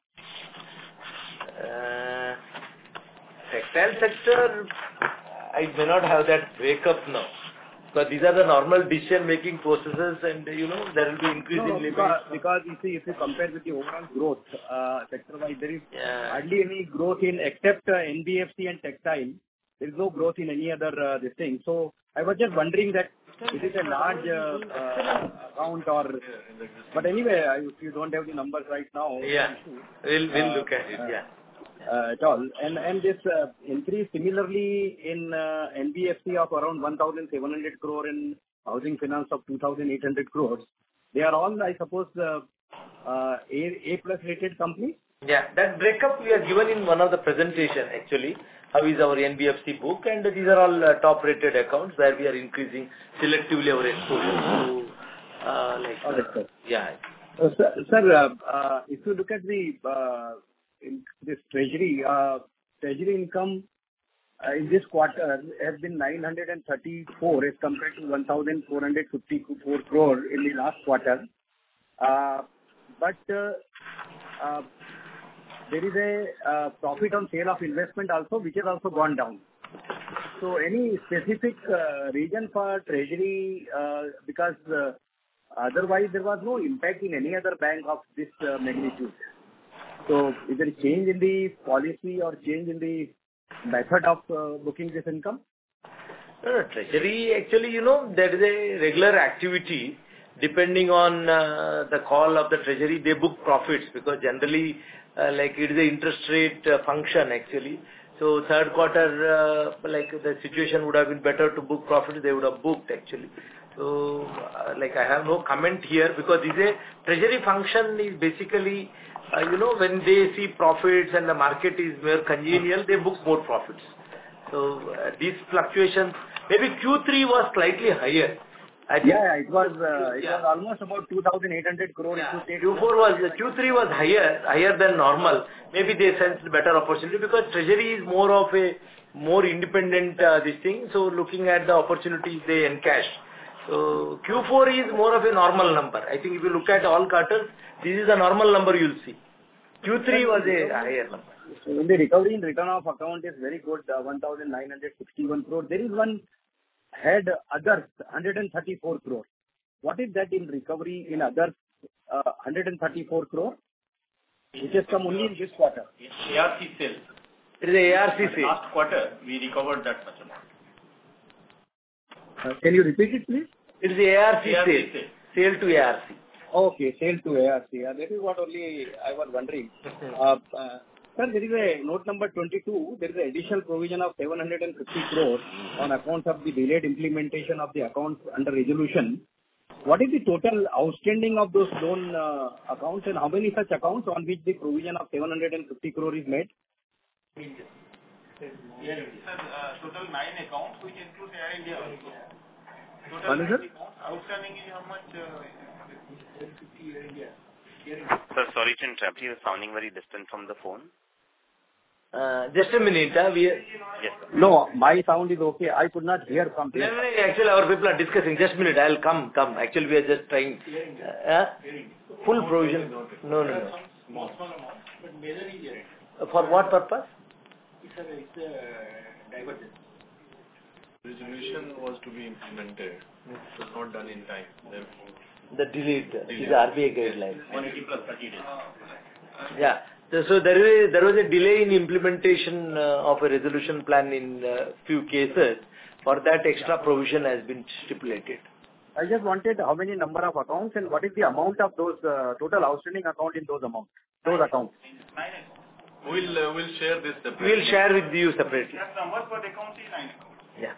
Uh, textile sector, I may not have that breakup now. But these are the normal decision-making processes and, you know, there will be increase no, in because, because you see, if you compare with the overall growth, uh, sector-wise, there is yeah. hardly any growth in, except uh, N B F C and textile, there is no growth in any other uh, this thing. So, I was just wondering that is it a large uh, uh, account or... But anyway, if you don't have the numbers right now... Yeah, we'll, we'll uh, look at it, yeah. Uh, at all. And and this uh, increase similarly in uh, N B F C of around one thousand seven hundred crore and housing finance of two thousand eight hundred crores. They are all, I suppose, uh, uh, A, A plus rated companies? Yeah, that breakup we are given in one of the presentation actually. How is our N B F C book, and these are all uh, top rated accounts where we are increasing selectively our exposure. So, uh, like, oh, that's good. Yeah. Uh, sir, sir uh, uh, if you look at the uh, in this treasury, uh, treasury income uh, in this quarter has been nine hundred thirty-four as compared to one thousand four hundred fifty-four crore in the last quarter. Uh, but uh, uh, there is a uh, profit on sale of investment also, which has also gone down. So any specific uh, reason for treasury, uh, because uh, Otherwise, there was no impact in any other bank of this uh, magnitude. So is there a change in the policy or change in the method of uh, booking this income? No, no, treasury, actually, you know, there is a regular activity. Depending on uh, the call of the treasury, they book profits because generally, uh, like it is an interest rate uh, function actually. So third quarter, uh, like the situation would have been better to book profits, they would have booked actually. So, uh, like I have no comment here because this is a treasury function is basically, uh, you know, when they see profits and the market is more congenial, they book more profits. So uh, these fluctuations, maybe Q three was slightly higher. I think, yeah, it was uh, it yeah. was almost about two thousand eight hundred crore. Yeah. Q four was, Q three was higher, higher than normal. Maybe they sensed better opportunity because treasury is more of a more independent uh, this thing. So looking at the opportunities they encash. So Q four is more of a normal number. I think if you look at all quarters, this is a normal number you'll see. Q three was a higher number. So when the recovery in return of account is very good, uh, one thousand nine hundred sixty-one crore. There is one had others one hundred thirty-four crore. What is that in recovery in others uh, one hundred thirty-four crore? Which has come only in this quarter. A R C sales. It is a A R C sale. Last quarter we recovered that much amount. Uh, can you repeat it please? It is a A R C sale. Sale. Sale to A R C. Okay, sale to A R C. Uh, that is what only I was wondering. uh, uh, Sir, there is a note number twenty-two. There is an additional provision of seven hundred fifty crores on account of the delayed implementation of the accounts under resolution. What is the total outstanding of those loan uh, accounts and how many such accounts on which the provision of seven hundred fifty crore is made? Yes, sir, uh, total nine accounts which include Air India also. Total What is it? Accounts. Outstanding is how much? Uh, Air India. Sir, sorry to interrupt you. You're sounding very distant from the phone. Uh, just a minute. Uh, we are... Yes, sir. No, my sound is okay. I could not hear something. No, no, no, actually our people are discussing. Just a minute. I'll come, come. Actually we are just trying. Uh, uh, full provision. No, no, no. Small, small amount, but major is there. For what purpose? It's a, it's a divergence. Resolution was to be implemented. It was not done in time. Therefore, the delayed. This is R B I guideline. one eighty plus thirty days. Yeah. So, so there is there was a delay in implementation uh, of a resolution plan in uh, few cases. For that, extra provision has been stipulated. I just wanted how many number of accounts and what is the amount of those uh, total outstanding account in those amounts, those accounts. Nine accounts. we'll uh, we'll share this separately. We'll share with you separately. That numbers per account is nine accounts. Yeah.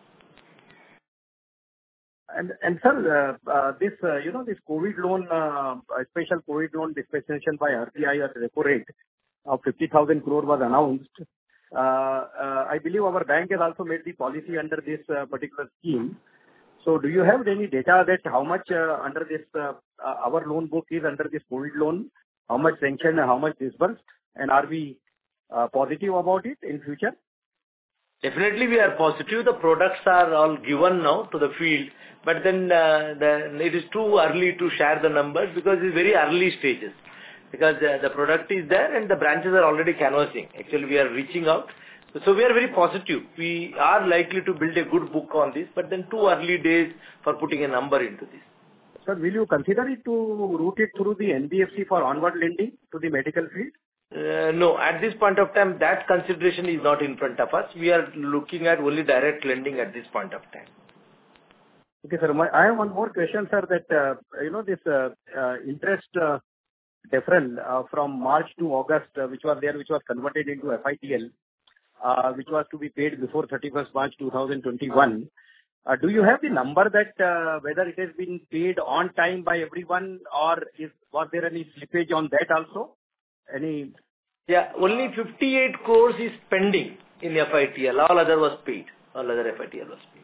And and sir, uh, uh, this uh, you know this COVID loan, uh, special COVID loan dispensation by R B I at repo rate of fifty thousand crore was announced. Uh, uh, I believe our bank has also made the policy under this uh, particular scheme. So, do you have any data that how much uh, under this uh, uh, our loan book is under this COVID loan? How much sanctioned and how much disbursed? And are we uh, positive about it in future? Definitely we are positive. The products are all given now to the field, but then uh, the, it is too early to share the numbers because it's very early stages. Because uh, the product is there and the branches are already canvassing. Actually we are reaching out. So we are very positive. We are likely to build a good book on this, but then too early days for putting a number into this. Sir, will you consider it to route it through the N B F C for onward lending to the medical field? Uh, no, at this point of time, that consideration is not in front of us. We are looking at only direct lending at this point of time. Okay, sir. My, I have one more question, sir, that, uh, you know, this uh, uh, interest uh, deferral uh, from March to August, uh, which was there, which was converted into F I T L, uh, which was to be paid before thirty-first March two thousand twenty-one. Uh, do you have the number that uh, whether it has been paid on time by everyone or is was there any slippage on that also? Any? Yeah, only fifty-eight crores is pending in F I T L. All other was paid. All other F I T L was paid.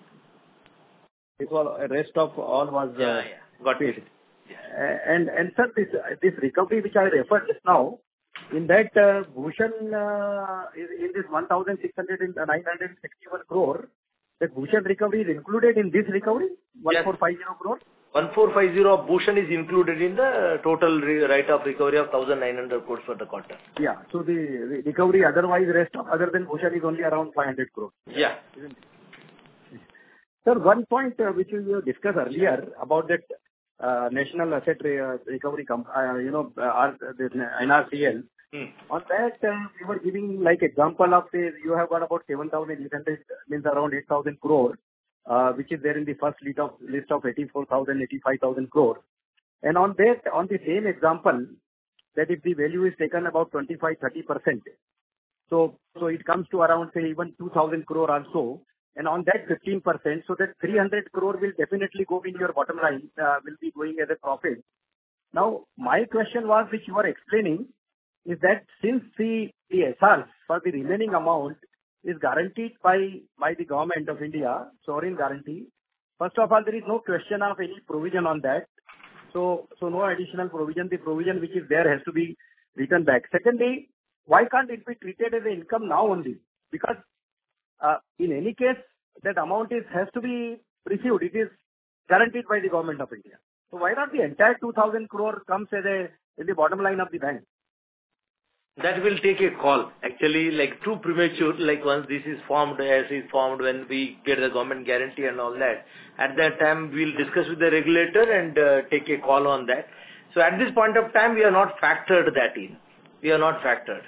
It was rest of all was uh, yeah, yeah. got paid. Yeah. And and sir, this this recovery which I referred just now, in that uh, Bhushan uh, in this one thousand six hundred and nine hundred sixty-one crore, the Bhushan recovery is included in this recovery, one four five zero crore. one four five zero of Bhushan is included in the total re- rate of recovery of one thousand nine hundred crores for the quarter. Yeah. So the re- recovery otherwise rest of other than Bhushan is only around five hundred crores. Yeah. Sir, one point uh, which we discussed earlier about that uh, National Asset Re- uh, Recovery, Com- uh, you know, uh, R- the N R C L. Hmm. On that, uh, we were giving like example of say you have got about seven thousand eight hundred, means around eight thousand crore, uh, which is there in the first list of list of eighty-four thousand, eighty-five thousand crore. And on that, on the same example, that if the value is taken about twenty-five, thirty percent, so so it comes to around say even two thousand crore also. And on that fifteen percent, so that three hundred crore will definitely go in your bottom line, uh, will be going as a profit. Now, my question was, which you were explaining, is that since the, the S Rs for the remaining amount is guaranteed by, by the government of India, sovereign guarantee, first of all, there is no question of any provision on that. So, so no additional provision. The provision which is there has to be returned back. Secondly, why can't it be treated as an income now only? Because uh, in any case, that amount is has to be received. It is guaranteed by the government of India. So why not the entire two thousand crore comes as a in the bottom line of the bank? That will take a call. Actually, like too premature, like once this is formed, as is formed, when we get the government guarantee and all that, at that time we'll discuss with the regulator and uh, take a call on that. So at this point of time, we are not factored that in. We are not factored.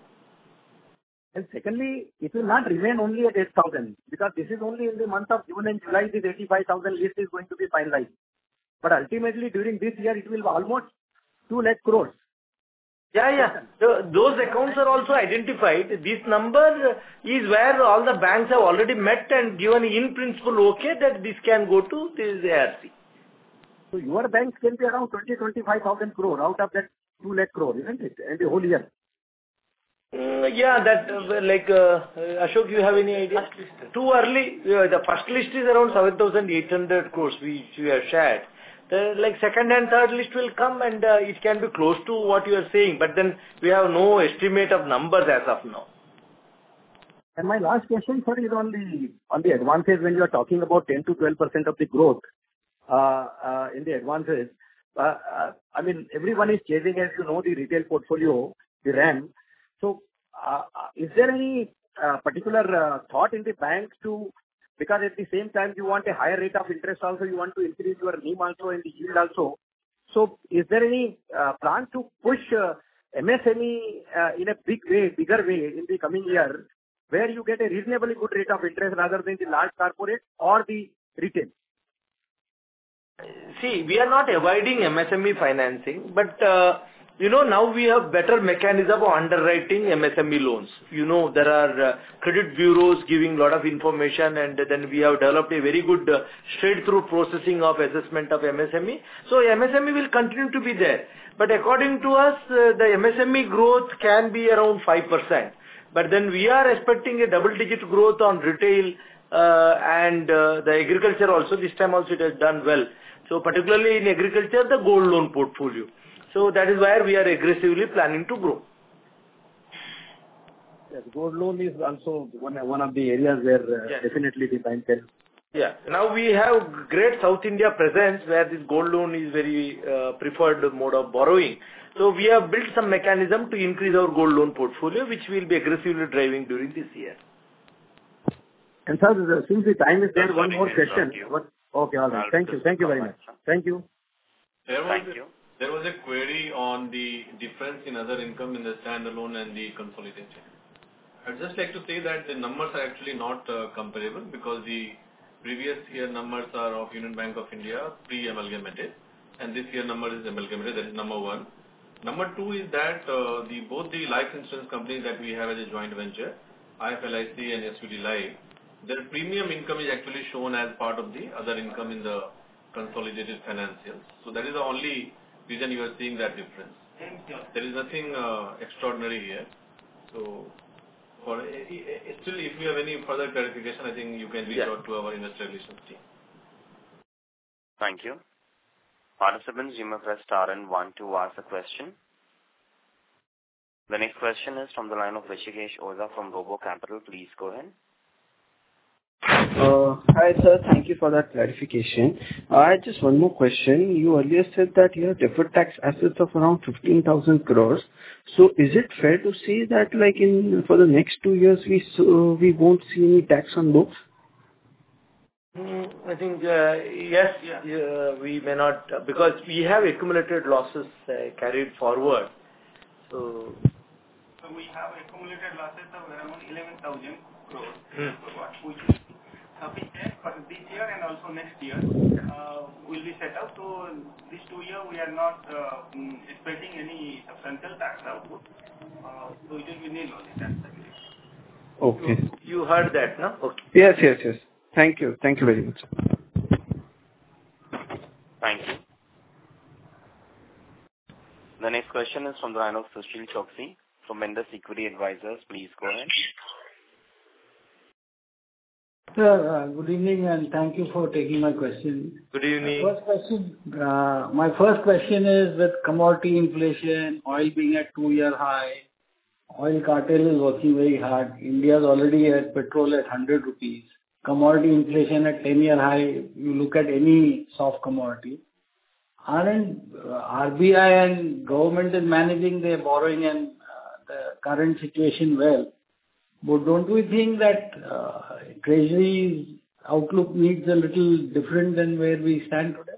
And secondly, it will not remain only at eight thousand, because this is only in the month of June and July, this eighty-five thousand list is going to be finalized. But ultimately, during this year, it will be almost two lakh crores. Yeah, yeah. So those accounts are also identified. This number is where all the banks have already met and given in principle okay that this can go to this A R C. So your banks can be around twenty, twenty-five thousand crore out of that two lakh crore, isn't it? And the whole year. Mm, yeah, that uh, like uh, Ashok, you have any idea? Too early. Uh, the first list is around seven thousand eight hundred crores which we have shared. The like second and third list will come and uh, it can be close to what you are saying, but then we have no estimate of numbers as of now. And my last question, sir, is on the on the advances when you are talking about ten to twelve percent of the growth uh, uh, in the advances. Uh, uh, I mean, everyone is chasing, as you know, the retail portfolio, the RAM. So, uh, is there any uh, particular uh, thought in the banks to, because at the same time you want a higher rate of interest also, you want to increase your N I M also and the yield also. So, is there any uh, plan to push uh, M S M E uh, in a big way, bigger way in the coming year, where you get a reasonably good rate of interest rather than the large corporate or the retail? See, we are not avoiding M S M E financing, but uh, you know, now we have better mechanism of underwriting M S M E loans. You know, there are uh, credit bureaus giving lot of information, and then we have developed a very good uh, straight-through processing of assessment of M S M E. So M S M E will continue to be there. But according to us, uh, the M S M E growth can be around five percent. But then we are expecting a double-digit growth on retail uh, and uh, the agriculture also. This time also it has done well. So particularly in agriculture, the gold loan portfolio. So that is where we are aggressively planning to grow. Yes, gold loan is also one, one of the areas where uh, yes. definitely the bank can. Yeah. Now we have great South India presence where this gold loan is very uh, preferred mode of borrowing. So we have built some mechanism to increase our gold loan portfolio, which we will be aggressively driving during this year. And sir, since the time is there, yes, one more question. What? Okay, all right. Thank you. Thank you very much. Thank you. There was, a, there was a query on the difference in other income in the standalone and the consolidated. I'd just like to say that the numbers are actually not uh, comparable because the previous year numbers are of Union Bank of India pre-amalgamated, and this year number is amalgamated. That is number one. Number two is that uh, the both the life insurance companies that we have as a joint venture, I F L I C and S U D Life, their premium income is actually shown as part of the other income in the consolidated financials. So that is the only reason you are seeing that difference. There is nothing uh, extraordinary here. So, for uh, still, if you have any further clarification, I think you can reach yeah. out to our investor relations team. Thank you. Participants, you may press star and one to ask a question. The next question is from the line of Rishikesh Oza from Robo Capital. Please go ahead. Uh, hi sir, thank you for that clarification. Uh, I had just one more question. You earlier said that you have deferred tax assets of around fifteen thousand crores. So is it fair to say that like in for the next two years we so, we won't see any tax on books? Mm, I think, uh, yes, uh, we may not, uh, because we have accumulated losses uh, carried forward. So, So we have accumulated losses of around eleven thousand crores, Hmm. which is sufficient for this year and also next year. Uh, will be set up. So this two year we are not uh, mm, expecting any substantial tax output. Uh, so it will be nil only. That's the case. Okay. You, you heard that, no? Okay. Yes, yes, yes. Thank you. Thank you very much. Thank you. The next question is from the line of Sushil Choksey from Mendes Equity Advisors. Please go ahead. Sir, uh, good evening, and thank you for taking my question. Good evening. My first question, uh, my first question is, with commodity inflation, oil being at two-year high, oil cartel is working very hard. India is already at petrol at one hundred rupees. Commodity inflation at ten-year high. You look at any soft commodity. Aren't uh, R B I and government is managing their borrowing and uh, the current situation well? But don't we think that uh, Treasury's outlook needs a little different than where we stand today?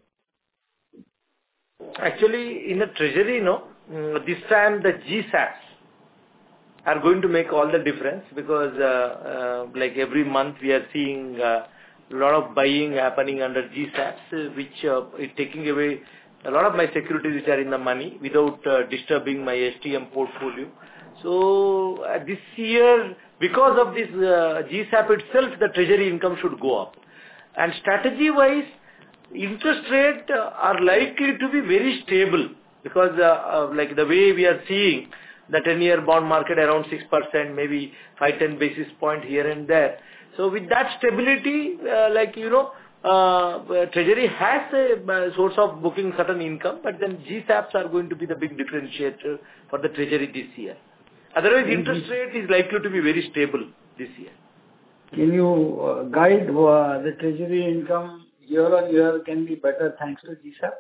Actually, in the treasury, no, mm, this time the G SAPs are going to make all the difference, because uh, uh, like every month we are seeing a lot of buying happening under G SAPs, uh, which uh, is taking away a lot of my securities which are in the money without uh, disturbing my S T M portfolio. So uh, this year, because of this uh, G SAP itself, the treasury income should go up. And strategy-wise, interest rate uh, are likely to be very stable, because uh, uh, like the way we are seeing the ten-year bond market around six percent, maybe five to ten basis point here and there. So with that stability, uh, like, you know, uh, treasury has a uh, source of booking certain income, but then G SAPs are going to be the big differentiator for the treasury this year. Otherwise, interest rate is likely to be very stable this year. Can you uh, guide uh, the treasury income year on year can be better thanks to G SAP?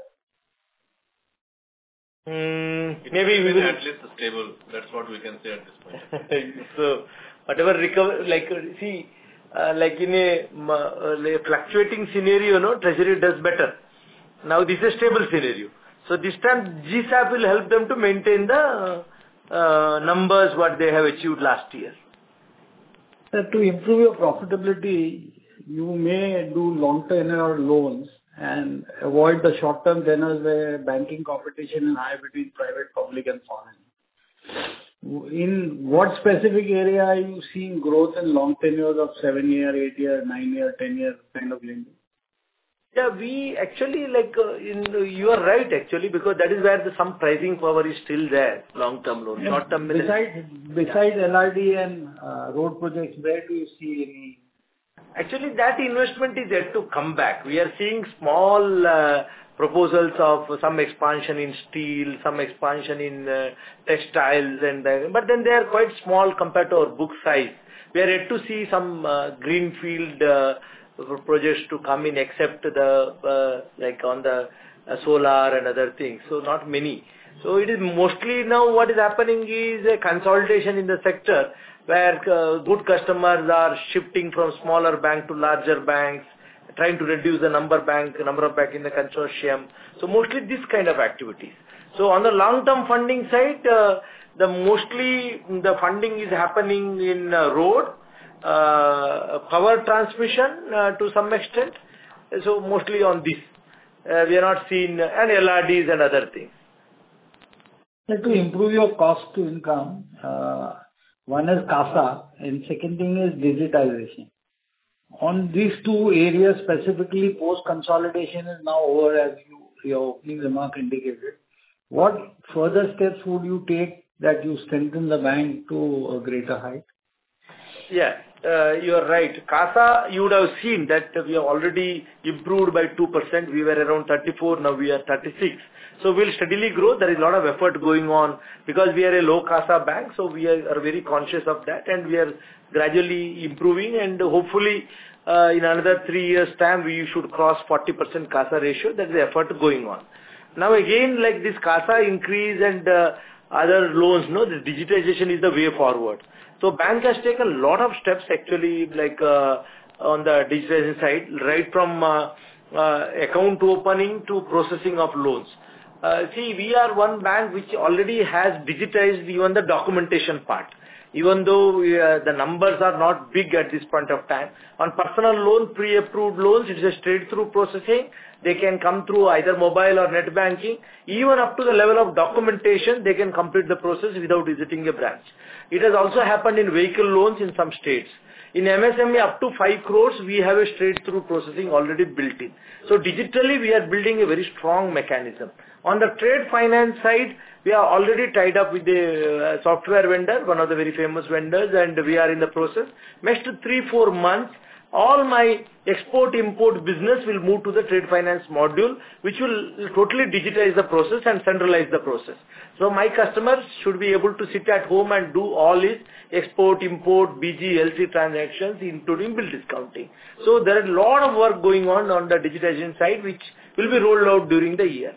Mm, maybe we will at least stable. That's what we can say at this point. So whatever recover, like see, uh, like in a uh, like fluctuating scenario, no, treasury does better. Now this is a stable scenario. So this time G SAP will help them to maintain the uh, numbers what they have achieved last year. Sir, to improve your profitability, you may do long tenure loans and avoid the short-term tenors where banking competition is high between private, public and foreign. In what specific area are you seeing growth in long tenures of seven-year, eight-year, nine-year, ten-year kind of lending? Yeah, we actually like, uh, in, you are right actually, because that is where the, some pricing power is still there, long-term loan. Yeah, Short-term. Besides, besides L R D and uh, road projects, where do you see any? Actually, that investment is yet to come back. We are seeing small uh, proposals of some expansion in steel, some expansion in uh, textiles, and uh, but then they are quite small compared to our book size. We are yet to see some uh, greenfield uh, projects to come in, except the uh, like on the uh, solar and other things. So not many. So it is mostly now what is happening is a consolidation in the sector, where uh, good customers are shifting from smaller bank to larger banks, trying to reduce the number bank, number of bank in the consortium. So mostly this kind of activities. So on the long-term funding side, uh, the mostly the funding is happening in uh, road, uh, power transmission uh, to some extent. So mostly on this. Uh, we are not seeing, uh, and L R Ds and other things. To improve your cost to income, uh, one is CASA and second thing is digitization. On these two areas specifically, post-consolidation is now over, as you, your opening remark indicated. What further steps would you take that you strengthen the bank to a greater height? Yeah, uh, you are right. CASA, you would have seen that we have already improved by two percent. We were around thirty-four, now we are thirty-six. So we'll steadily grow. There is a lot of effort going on because we are a low CASA bank, so we are, are very conscious of that, and we are gradually improving, and hopefully uh, in another three years' time we should cross forty percent CASA ratio. That is the effort going on. Now again, like this CASA increase and uh, other loans, no, the digitization is the way forward. So bank has taken a lot of steps actually, like uh, on the digitization side, right from uh, uh, account opening to processing of loans. Uh, see, we are one bank which already has digitized even the documentation part. Even though we, uh, the numbers are not big at this point of time. On personal loan, pre-approved loans, it is a straight-through processing. They can come through either mobile or net banking. Even up to the level of documentation, they can complete the process without visiting a branch. It has also happened in vehicle loans in some states. In M S M E, up to five crores, we have a straight-through processing already built in. So digitally, we are building a very strong mechanism. On the trade finance side, we are already tied up with a uh, software vendor, one of the very famous vendors, and we are in the process. Next three, four months, all my export-import business will move to the trade finance module, which will totally digitize the process and centralize the process. So my customers should be able to sit at home and do all his export, import, B G, L C transactions, including bill discounting. So there is a lot of work going on on the digitization side, which will be rolled out during the year.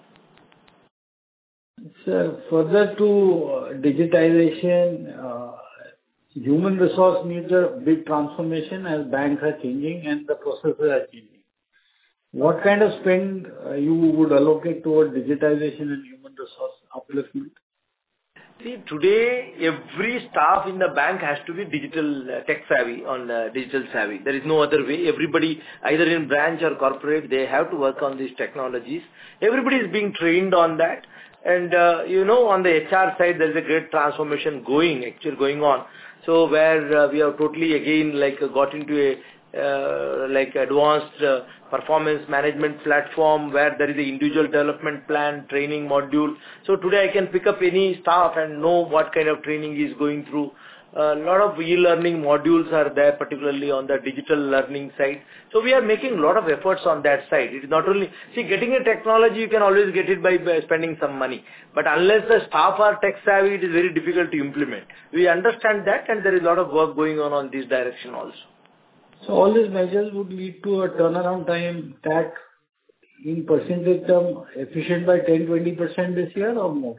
Sir, further to uh, digitization, uh, human resource needs a big transformation as banks are changing and the processes are changing. What kind of spend uh, you would allocate toward digitization and human resource upliftment? See, today every staff in the bank has to be digital uh, tech savvy, on uh, digital savvy. There is no other way. Everybody, either in branch or corporate, they have to work on these technologies. Everybody is being trained on that. And, uh, you know, on the H R side, there is a great transformation going, actually going on. So where uh, we have totally again like uh, got into a uh, like advanced uh, performance management platform where there is a individual development plan, training module. So today I can pick up any staff and know what kind of training is going through. A lot of e-learning modules are there, particularly on the digital learning side. So we are making a lot of efforts on that side. It is not only, see, getting a technology, you can always get it by, by spending some money. But unless the staff are tech savvy, it is very difficult to implement. We understand that, and there is a lot of work going on on this direction also. So all these measures would lead to a turnaround time T A C in percentage term efficient by ten to twenty percent this year or more?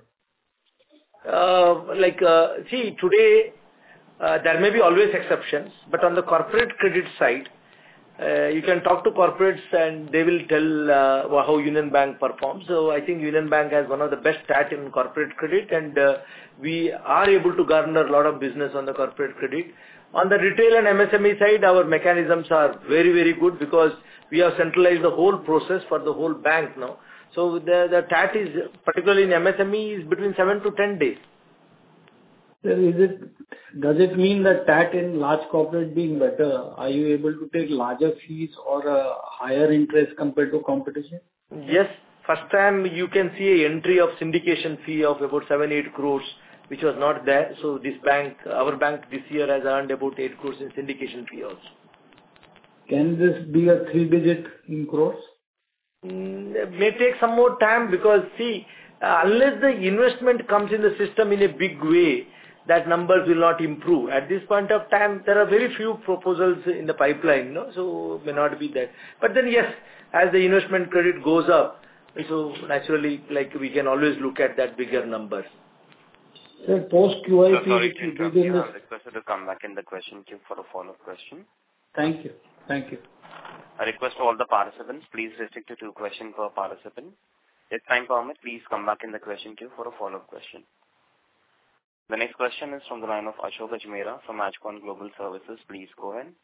Uh, like, uh, see, today, Uh, there may be always exceptions, but on the corporate credit side, uh, you can talk to corporates and they will tell uh, how Union Bank performs. So I think Union Bank has one of the best stats in corporate credit, and uh, we are able to garner a lot of business on the corporate credit. On the retail and M S M E side, our mechanisms are very, very good because we have centralized the whole process for the whole bank now. So the, the T A C is, particularly in M S M E, is between seven to ten days. Sir, is it, does it mean that T A C in large corporate being better, are you able to take larger fees or a higher interest compared to competition? Yes. First time you can see a entry of syndication fee of about seven, eight crores, which was not there. So this bank, our bank this year has earned about eight crores in syndication fee also. Can this be a three digit in crores? Mm, it may take some more time because see, uh, unless the investment comes in the system in a big way, that numbers will not improve. At this point of time, there are very few proposals in the pipeline, no? So may not be that. But then yes, as the investment credit goes up, so naturally, like we can always look at that bigger numbers. Sir, post Q I P, so sorry which to you interrupt did in you. this... I'm requested to come back in the question queue for a follow-up question. Thank you. Thank you. I request all the participants, please restrict to two questions per participant. If time permit, please come back in the question queue for a follow-up question. The next question is from the line of Ashok Ajmera from Ajcon Global Services. Please go ahead.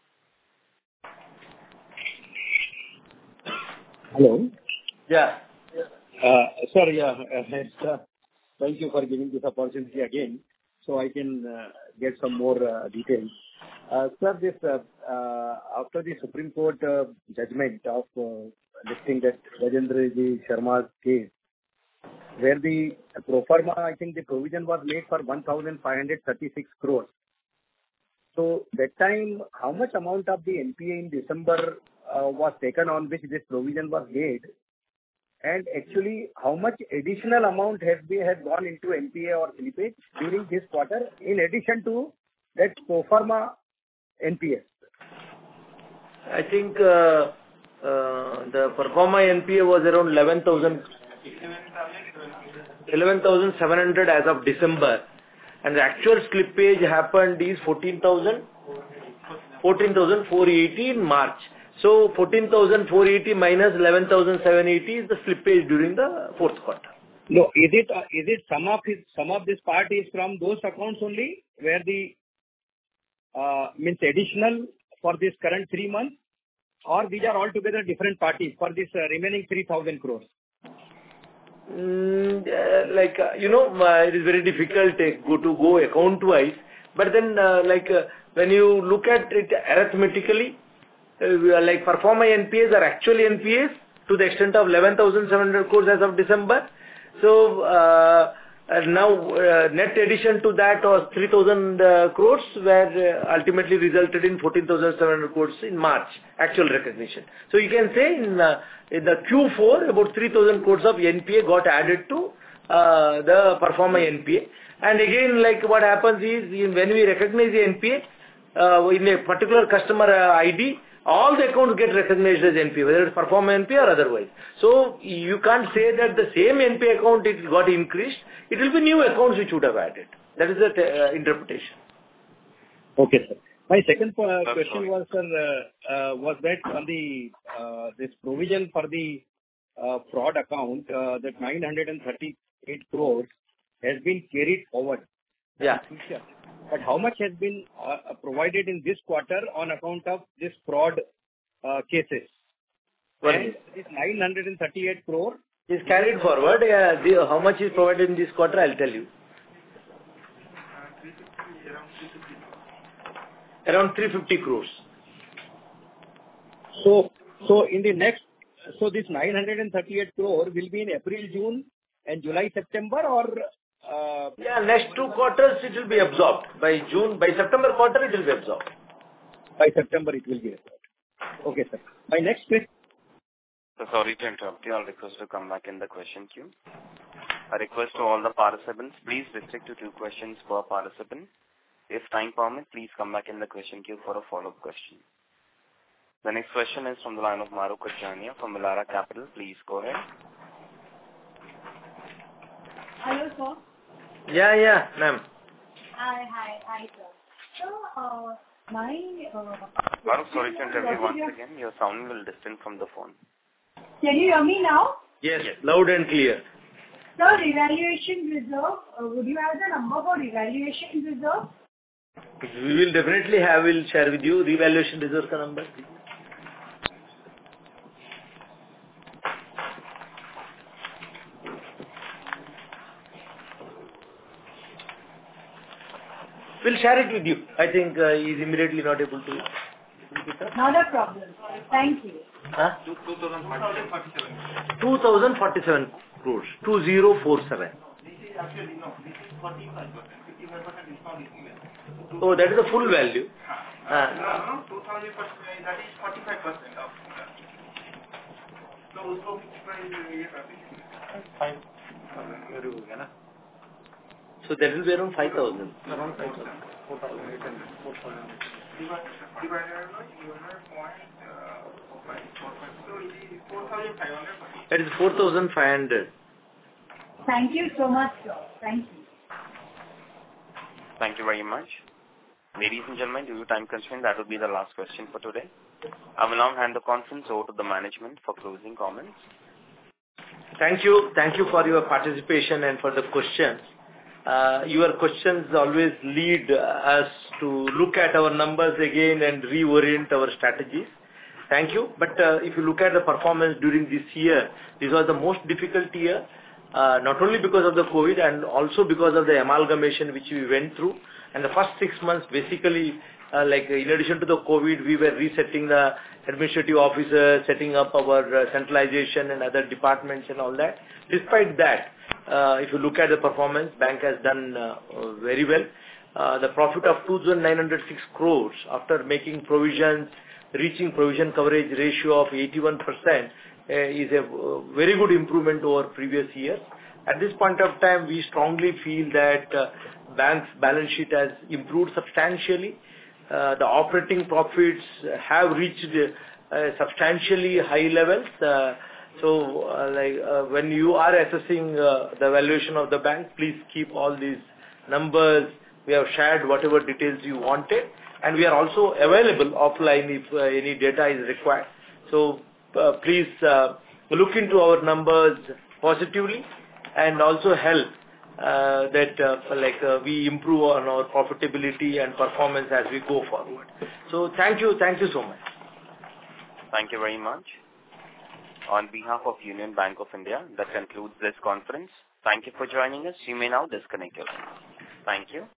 Hello. Yeah. Uh, Sir, yeah, uh, thank you for giving this opportunity again, so I can uh, get some more uh, details. Uh, Sir, this uh, uh, after the Supreme Court uh, judgment of uh, listing that Rajendra Ji Sharma's case, where the pro forma, I think the provision was made for one thousand five hundred thirty-six crores. So that time, how much amount of the N P A in December uh, was taken on which this provision was made? And actually, how much additional amount has been has gone into N P A or slippage during this quarter, in addition to that pro forma N P A? I think uh, uh, the pro forma N P A was around eleven thousand. eleven thousand seven hundred as of December, and the actual slippage happened is fourteen thousand fourteen thousand four hundred eighty in March. So fourteen thousand four hundred eighty minus eleven thousand seven hundred eighty is the slippage during the fourth quarter. No, is it uh, is it some of his, some of this part is from those accounts only where the uh, means additional for this current three months, or these are altogether different parties for this uh, remaining three thousand crores? Mm, uh, like uh, you know, uh, it is very difficult uh, go to go account wise. But then, uh, like uh, when you look at it arithmetically, uh, like performer N P As are actually N P As to the extent of eleven thousand seven hundred crores as of December. So uh, uh, now uh, net addition to that was three thousand uh, crores, where uh, ultimately resulted in fourteen thousand seven hundred crores in March actual recognition. So you can say in, uh, in the Q four about three thousand crores of N P A got added to uh, the performer N P A. And again, like what happens is when we recognize the N P A uh, in a particular customer uh, I D, all the accounts get recognized as N P A, whether it's performer N P A or otherwise. So you can't say that the same N P A account it got increased. It will be new accounts which would have added. That is the uh, interpretation. Okay, sir. My second uh, question was, sir, uh, uh, was that on the uh, this provision for the uh, fraud account, uh, that nine hundred thirty-eight crores has been carried forward. Yeah. But how much has been uh, provided in this quarter on account of this fraud uh, cases? What and is this nine hundred thirty-eight crore is carried forward. Uh, the, how much is provided in this quarter? I'll tell you. Around three hundred fifty crores. So, so in the next, so this nine hundred thirty-eight crore will be in April, June, and July, September, or uh, yeah, next two quarters it will be absorbed. By June, by September quarter it will be absorbed. By September it will be absorbed. Okay, sir. My next question. So sorry to interrupt you. I'll request to come back in the question queue. A request to all the participants, please restrict to two questions per participant. If time permits, please come back in the question queue for a follow-up question. The next question is from the line of Mahrukh Adajania from Elara Capital. Please go ahead. Hello, sir. Yeah, yeah, ma'am. Hi, hi, hi, sir. So, uh, my... Uh, Mahrukh, sorry to interrupt you once again. Your sound will distant from the phone. Can you hear me now? Yes, yes. Loud and clear. Sir, revaluation reserve, uh, would you have the number for revaluation reserve? We will definitely have, we'll share with you revaluation reserve ka number. We'll share it with you. I think uh, he is immediately not able to. Not a problem. Thank you. Huh? two thousand forty-seven crores. two thousand forty-seven. Oh, that is the full value. Uh, no, two thousand percent, that is forty-five percent of that. So, usko fine. So that will be around five thousand. Around five thousand. four thousand eight hundred. four thousand. Divided by so it is four thousand five hundred. That is four thousand five hundred. Thank you so much, sir. Thank you. Thank you very much. Ladies and gentlemen, due to time constraint, that will be the last question for today. I will now hand the conference over to the management for closing comments. Thank you. Thank you for your participation and for the questions. Uh, your questions always lead us to look at our numbers again and reorient our strategies. Thank you. But uh, if you look at the performance during this year, this was the most difficult year, uh, not only because of the COVID and also because of the amalgamation which we went through. And the first six months, basically, uh, like in addition to the COVID, we were resetting the administrative officers, setting up our uh, centralization and other departments and all that. Despite that, uh, if you look at the performance, bank has done uh, uh, very well. Uh, the profit of two thousand nine hundred six crores after making provisions, reaching provision coverage ratio of eighty-one percent uh, is a uh, very good improvement over previous years. At this point of time, we strongly feel that uh, bank's balance sheet has improved substantially. Uh, the operating profits have reached uh, substantially high levels. Uh, so, uh, like uh, when you are assessing uh, the valuation of the bank, please keep all these numbers We have shared whatever details you wanted, and we are also available offline if uh, any data is required. So uh, please uh, look into our numbers positively and also help uh, that uh, like uh, we improve on our profitability and performance as we go forward. So thank you, thank you so much. Thank you very much. On behalf of Union Bank of India, that concludes this conference. Thank you for joining us. You may now disconnect yourself. Thank you.